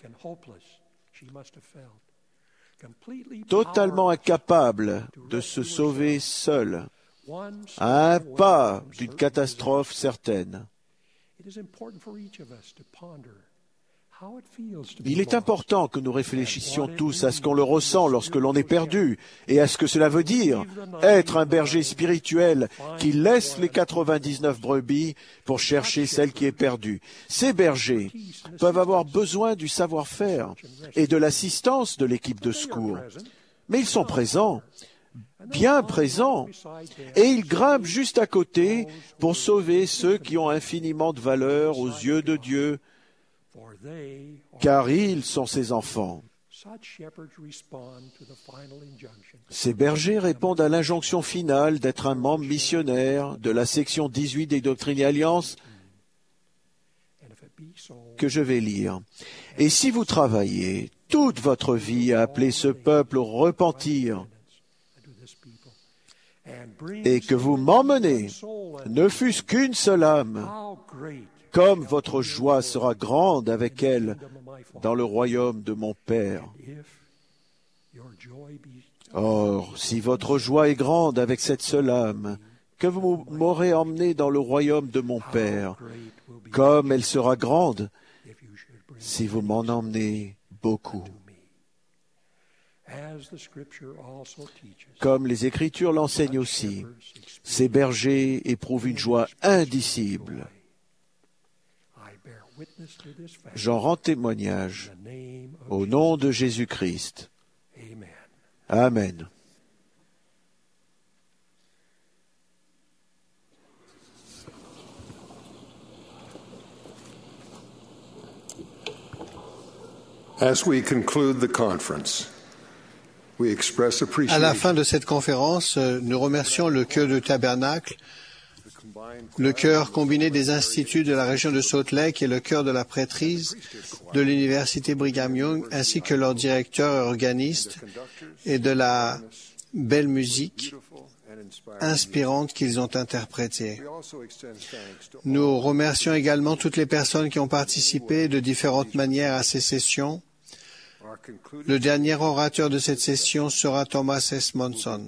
totalement incapable de se sauver seule, à un pas d'une catastrophe certaine. Il est important que nous réfléchissions tous à ce qu'on le ressent lorsque l'on est perdu et à ce que cela veut dire être un berger spirituel qui laisse les 99 brebis pour chercher celle qui est perdue. Ces bergers peuvent avoir besoin du savoir-faire et de l'assistance de l'équipe de secours, mais ils sont présents, bien présents, et ils grimpent juste à côté pour sauver ceux qui ont infiniment de valeur aux yeux de Dieu, car ils sont ses enfants. Ces bergers répondent à l'injonction finale d'être un membre missionnaire de la section 18 des Doctrines et Alliances que je vais lire. Et si vous travaillez toute votre vie à appeler ce peuple au repentir et que vous m'emmenez, ne fût-ce qu'une seule âme, comme votre joie sera grande avec elle dans le royaume de mon Père. Or, si votre joie est grande avec cette seule âme, que vous m'aurez emmené dans le royaume de mon Père, comme elle sera grande si vous m'en emmenez beaucoup. Comme les Écritures l'enseignent aussi, ces bergers éprouvent une joie indicible. J'en rends témoignage au nom de Jésus-Christ. Amen. As we conclude the conference, we express À appreciation. la fin de cette conférence, nous remercions le chœur du Tabernacle, le chœur combiné des instituts de la région de Salt Lake et le chœur de la prêtrise de l'Université Brigham Young, ainsi que leur directeur et organiste, et de la belle musique inspirante qu'ils ont interprétée. Nous remercions également toutes les personnes qui ont participé de différentes manières à ces sessions. Le dernier orateur de cette session sera Thomas S. Monson,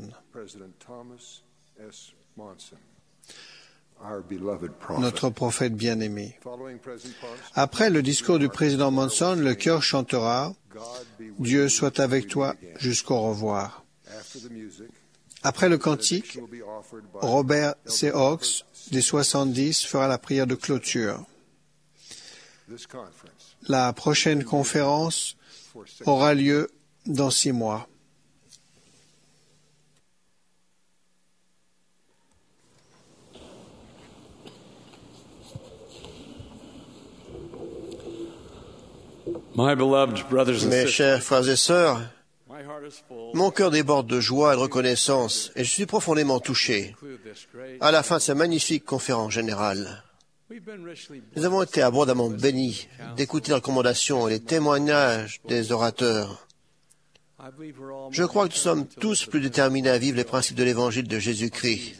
notre prophète bien-aimé. Après le discours du président Monson, le chœur chantera « Dieu soit avec toi jusqu'au revoir ». Après le cantique, Robert C. Hawks, des 70, fera la prière de clôture. La prochaine conférence aura lieu dans 6 mois. Mes chers frères et sœurs, mon cœur déborde de joie et de reconnaissance et je suis profondément touché à la fin de cette magnifique conférence générale. Nous avons été abondamment bénis d'écouter les recommandations et les témoignages des orateurs. Je crois que nous sommes tous plus déterminés à vivre les principes de l'Évangile de Jésus-Christ.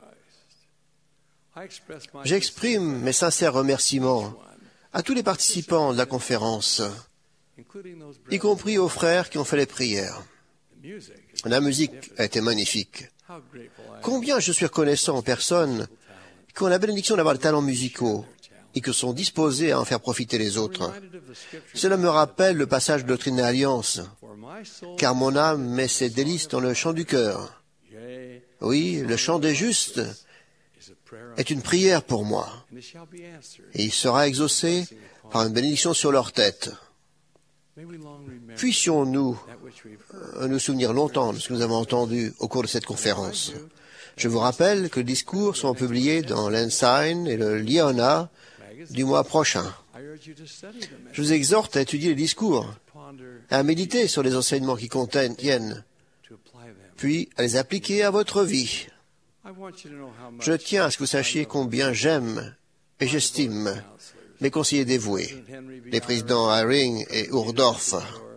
J'exprime mes sincères remerciements à tous les participants de la conférence, y compris aux frères qui ont fait les prières. La musique a été magnifique. Combien je suis reconnaissant aux personnes qui ont la bénédiction d'avoir des talents musicaux et qui sont disposés à en faire profiter les autres. Cela me rappelle le passage de Doctrine et Alliance, car mon âme met ses délices dans le chant du cœur. Oui, le chant des justes est une prière pour moi, et il sera exaucé par une bénédiction sur leur tête. Puissions-nous nous souvenir longtemps de ce que nous avons entendu au cours de cette conférence. Je vous rappelle que les discours sont publiés dans l'Ensign et le Liona du mois prochain. Je vous exhorte à étudier les discours, à méditer sur les enseignements qui contiennent, puis à les appliquer à votre vie. Je tiens à ce que vous sachiez combien j'aime et j'estime mes conseillers dévoués, les présidents Haring et Urdorf.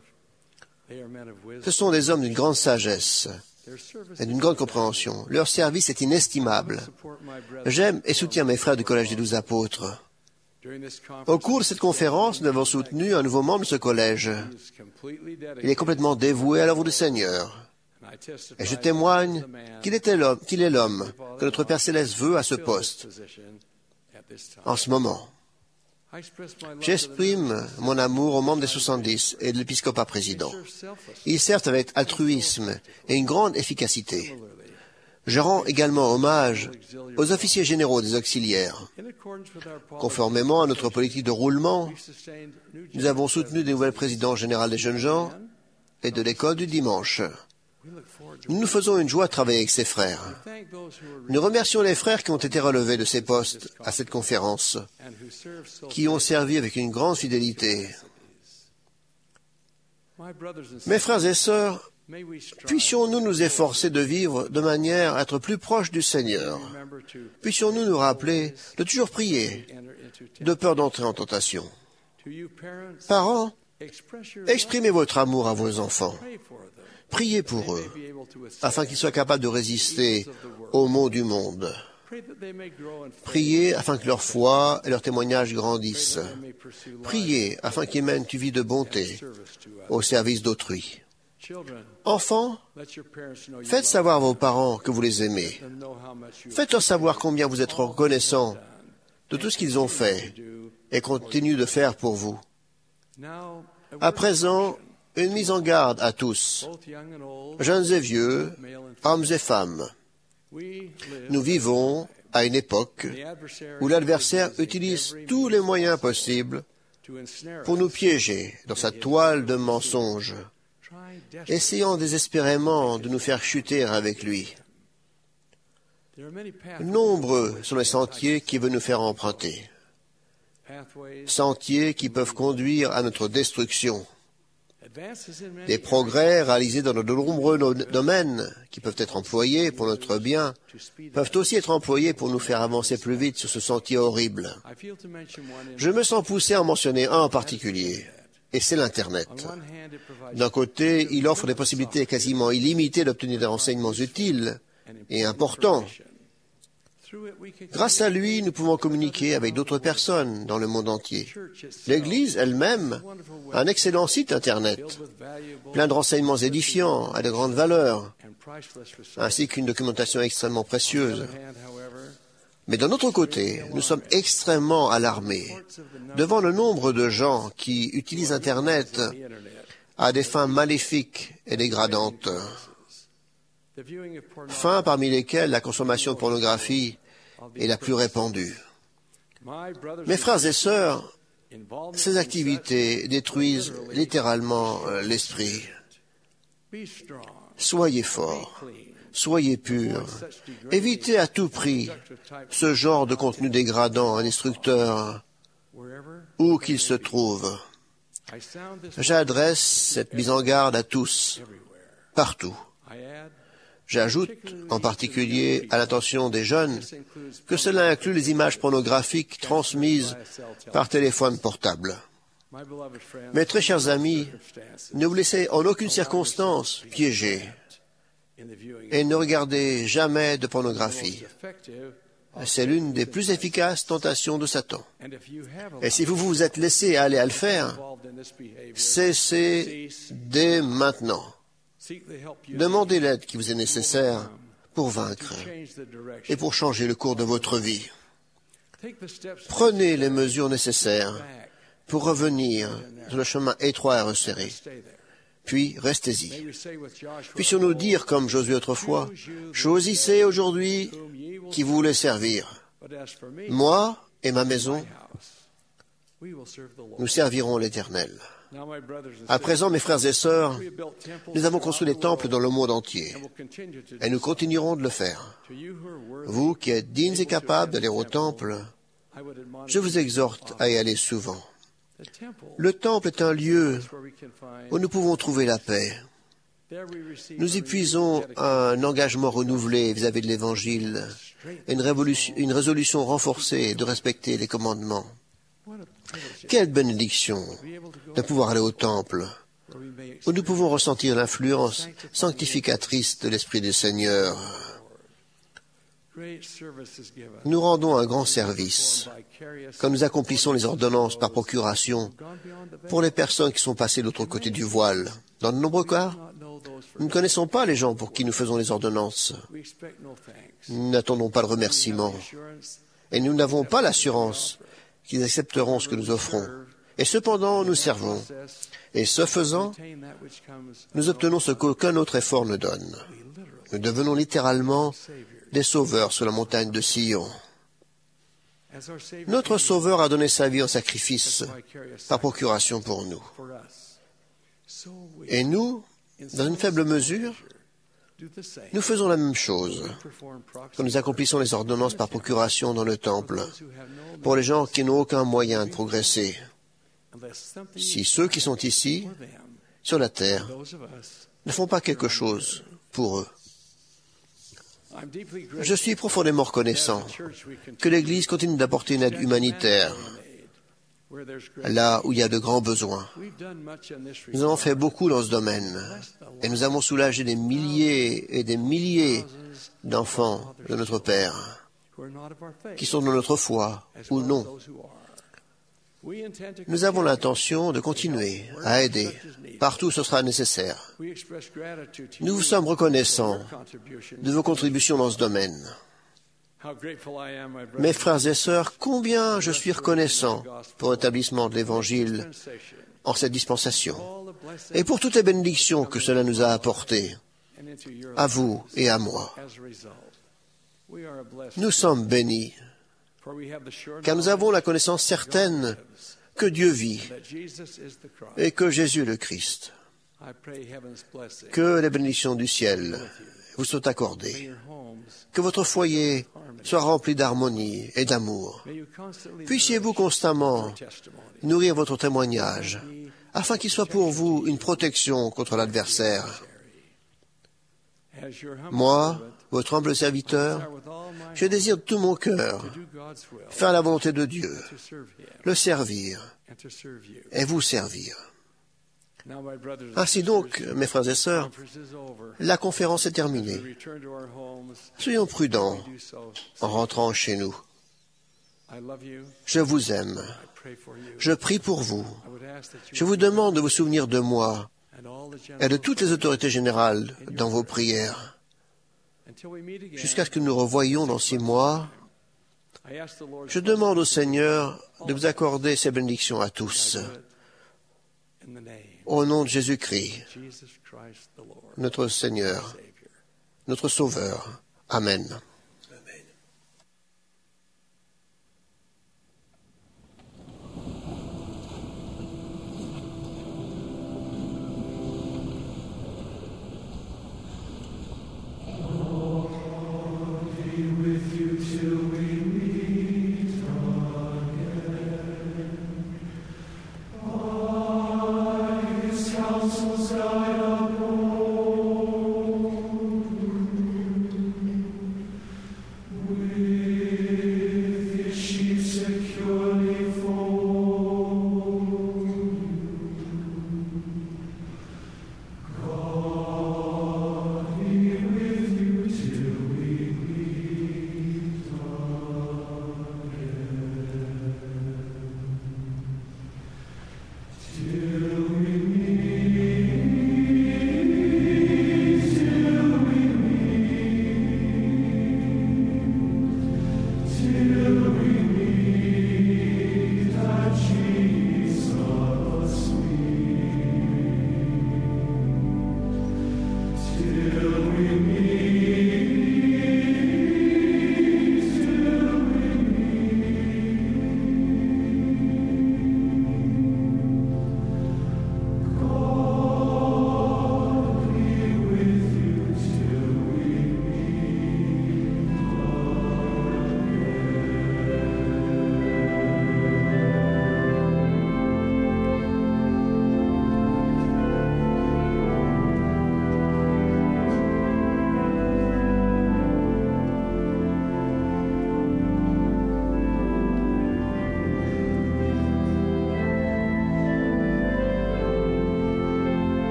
Ce sont des hommes d'une grande sagesse et d'une grande compréhension. Leur service est inestimable. J'aime et soutiens mes frères du Collège des 12 apôtres. Au cours de cette conférence, nous avons soutenu un nouveau membre de ce collège. Il est complètement dévoué à l'œuvre du Seigneur. Et je témoigne qu'il est l'homme que notre Père Céleste veut à ce poste en ce moment. J'exprime mon amour aux membres des 70 et de l'épiscopat président. Ils servent avec altruisme et une grande efficacité. Je rends également hommage aux officiers généraux des auxiliaires. Conformément à notre politique de roulement, nous avons soutenu des nouvelles présidents générales des jeunes gens et de l'école du dimanche. Nous nous faisons une joie de travailler avec ces frères. Nous remercions les frères qui ont été relevés de ces postes à cette conférence, qui ont servi avec une grande fidélité. Mes frères et sœurs, puissions-nous nous efforcer de vivre de manière à être plus proches du Seigneur. Puissions-nous nous rappeler de toujours prier, de peur d'entrer en tentation. Parents, exprimez votre amour à vos enfants. Priez pour eux, afin qu'ils soient capables de résister aux maux du monde. Priez afin que leur foi et leur témoignage grandissent. Priez afin qu'ils mènent une vie de bonté au service d'autrui. Enfants, faites savoir à vos parents que vous les aimez. Faites-leur savoir combien vous êtes reconnaissants de tout ce qu'ils ont fait et continuent de faire pour vous. À présent, une mise en garde à tous, jeunes et vieux, hommes et femmes. Nous vivons à une époque où l'adversaire utilise tous les moyens possibles pour nous piéger dans sa toile de mensonges, essayant désespérément de nous faire chuter avec lui. Nombreux sont les sentiers qu'il veut nous faire emprunter, sentiers qui peuvent conduire à notre destruction. Des progrès réalisés dans de nombreux domaines qui peuvent être employés pour notre bien peuvent aussi être employés pour nous faire avancer plus vite sur ce sentier horrible. Je me sens poussé à en mentionner un en particulier, et c'est l'Internet. D'un côté, il offre des possibilités quasiment illimitées d'obtenir des renseignements utiles et importants. Grâce à lui, nous pouvons communiquer avec d'autres personnes dans le monde entier. L'Église elle-même a un excellent site Internet, plein de renseignements édifiants à de grandes valeurs, ainsi qu'une documentation extrêmement précieuse. Mais d'un autre côté, nous sommes extrêmement alarmés devant le nombre de gens qui utilisent Internet à des fins maléfiques et dégradantes. Fins parmi lesquelles la consommation de pornographie est la plus répandue. Mes frères et sœurs, ces activités détruisent littéralement l'esprit. Soyez forts, soyez purs, évitez à tout prix ce genre de contenu dégradant et destructeur, où qu'il se trouve. J'adresse cette mise en garde à tous, partout. J'ajoute, en particulier à l'attention des jeunes, que cela inclut les images pornographiques transmises par téléphone portable. Mes très chers amis, ne vous laissez en aucune circonstance piéger et ne regardez jamais de pornographie. C'est l'une des plus efficaces tentations de Satan. Et si vous vous êtes laissé aller à le faire, cessez dès maintenant. Demandez l'aide qui vous est nécessaire pour vaincre et pour changer le cours de votre vie. Prenez les mesures nécessaires pour revenir sur le chemin étroit et resserré. Puis, restez-y. Puissions-nous dire, comme Josué autrefois, « Choisissez aujourd'hui qui vous voulez servir. Moi et ma maison, nous servirons l'Éternel. » À présent, mes frères et sœurs, nous avons construit des temples dans le monde entier, et nous continuerons de le faire. Vous qui êtes dignes et capables d'aller au temple, je vous exhorte à y aller souvent. Le temple est un lieu où nous pouvons trouver la paix. Nous y puisons un engagement renouvelé vis-à-vis de l'Évangile et une résolution renforcée de respecter les commandements. Quelle bénédiction de pouvoir aller au temple, où nous pouvons ressentir l'influence sanctificatrice de l'Esprit du Seigneur. Nous rendons un grand service quand nous accomplissons les ordonnances par procuration pour les personnes qui sont passées de l'autre côté du voile. Dans de nombreux cas, nous ne connaissons pas les gens pour qui nous faisons les ordonnances. Nous n'attendons pas le remerciement et nous n'avons pas l'assurance qu'ils accepteront ce que nous offrons. Et cependant, nous servons. Et ce faisant, nous obtenons ce qu'aucun autre effort ne donne. Nous devenons littéralement des sauveurs sur la montagne de Sion. Notre Sauveur a donné sa vie en sacrifice par procuration pour nous. Et nous, dans une faible mesure, Nous faisons la même chose quand nous accomplissons les ordonnances par procuration dans le temple pour les gens qui n'ont aucun moyen de progresser. Si ceux qui sont ici, sur la terre, ne font pas quelque chose pour eux. Je suis profondément reconnaissant que l'Église continue d'apporter une aide humanitaire là où il y a de grands besoins. Nous avons fait beaucoup dans ce domaine et nous avons soulagé des milliers et des milliers d'enfants de notre Père qui sont de notre foi ou non. Nous avons l'intention de continuer à aider partout où ce sera nécessaire. Nous vous sommes reconnaissants de vos contributions dans ce domaine. Mes frères et sœurs, combien je suis reconnaissant pour l'établissement de l'Évangile en cette dispensation et pour toutes les bénédictions que cela nous a apportées, à vous et à moi. Nous sommes bénis, car nous avons la connaissance certaine que Dieu vit et que Jésus est le Christ. Que les bénédictions du ciel vous soient accordées, que votre foyer soit rempli d'harmonie et d'amour. Puissiez-vous constamment nourrir votre témoignage, afin qu'il soit pour vous une protection contre l'adversaire. Moi, votre humble serviteur, je désire de tout mon cœur faire la volonté de Dieu, le servir et vous servir. Ainsi donc, mes frères et sœurs, la conférence est terminée. Soyons prudents en rentrant chez nous. Je vous aime. Je prie pour vous. Je vous demande de vous souvenir de moi et de toutes les autorités générales dans vos prières. Jusqu'à ce que nous revoyions dans 6 mois, je demande au Seigneur de vous accorder ses bénédictions à tous. Au nom de Jésus-Christ, notre Seigneur, notre Sauveur. Amen.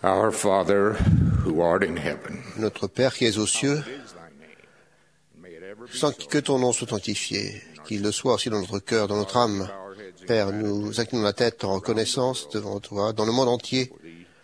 Our Father, who art in heaven, Notre Père qui es aux cieux, sans que ton nom soit sanctifié, qu'il le soit aussi dans notre cœur, dans notre âme. Père, nous inclinons la tête en reconnaissance devant toi, dans le monde entier,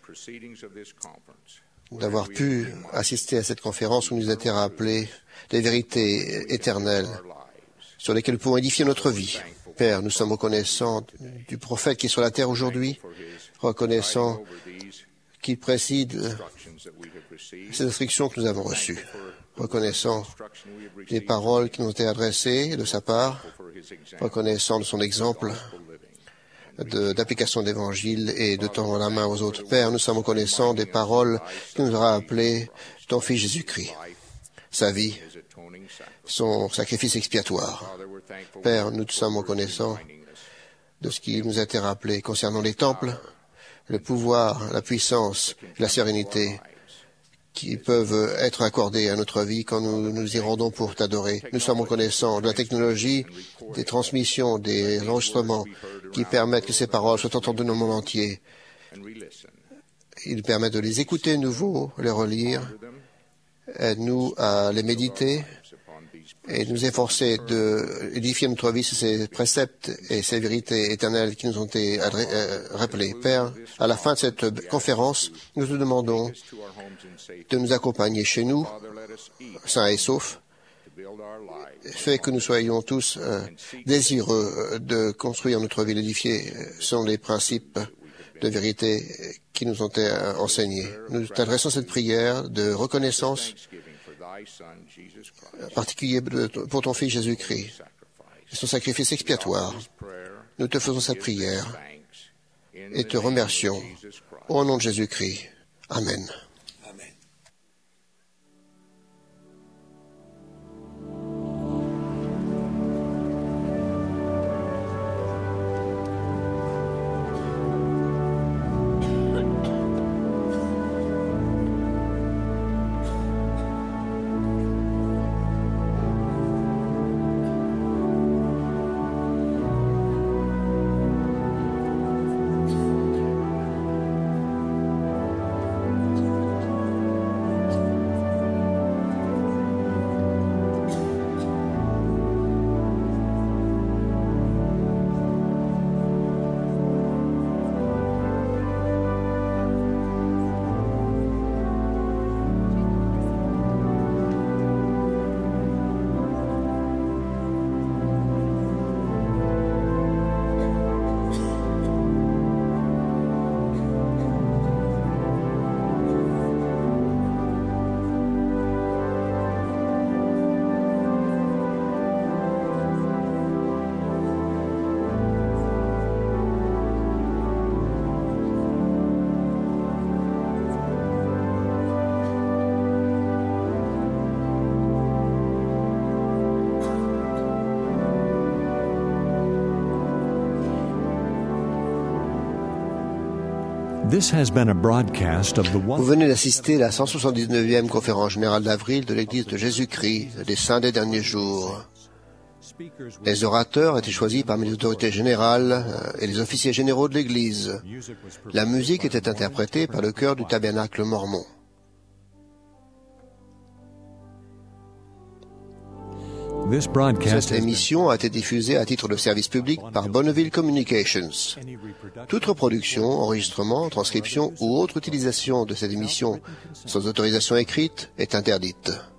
d'avoir pu assister à cette conférence où nous a été rappelées des vérités éternelles sur lesquelles nous pouvons édifier notre vie. Père, nous sommes reconnaissants du prophète qui est sur la terre aujourd'hui, reconnaissants qu'il préside ces instructions que nous avons reçues, reconnaissant les paroles qui nous ont été adressées de sa part, reconnaissant de son exemple d'application d'Évangile et de tendre la main aux autres. Père, nous sommes reconnaissants des paroles que nous aura appelées ton Fils Jésus-Christ, sa vie, son sacrifice expiatoire. Père, nous sommes reconnaissants de ce qui nous a été rappelé concernant les temples, le pouvoir, la puissance, la sérénité qui peuvent être accordés à notre vie quand nous nous y rendons pour t'adorer. Nous sommes reconnaissants de la technologie, des transmissions, des enregistrements qui permettent que ces paroles soient entendues dans le monde entier. Ils permettent de les écouter de nouveau, les relire. Aide-nous à les méditer et nous efforcer d'édifier notre vie sur ces préceptes et ces vérités éternelles qui nous ont été rappelées. Père, à la fin de cette conférence, nous te demandons de nous accompagner chez nous, sains et saufs, fait que nous soyons tous désireux de construire notre vie, l'édifier selon les principes de vérité qui nous ont été enseignés. Nous t'adressons cette prière de reconnaissance particulier pour ton Fils Jésus-Christ et son sacrifice expiatoire. Nous te faisons cette prière et te remercions au nom de Jésus-Christ. Amen. Vous venez d'assister à la 179e conférence générale d'avril de l'Église de Jésus-Christ, des Saints des derniers jours. Les orateurs étaient choisis parmi les autorités générales et les officiers généraux de l'Église. La musique était interprétée par le chœur du Tabernacle mormon. Cette émission a été diffusée à titre de service public par Bonneville Communications. Toute reproduction, enregistrement, transcription ou autre utilisation de cette émission sans autorisation écrite est interdite.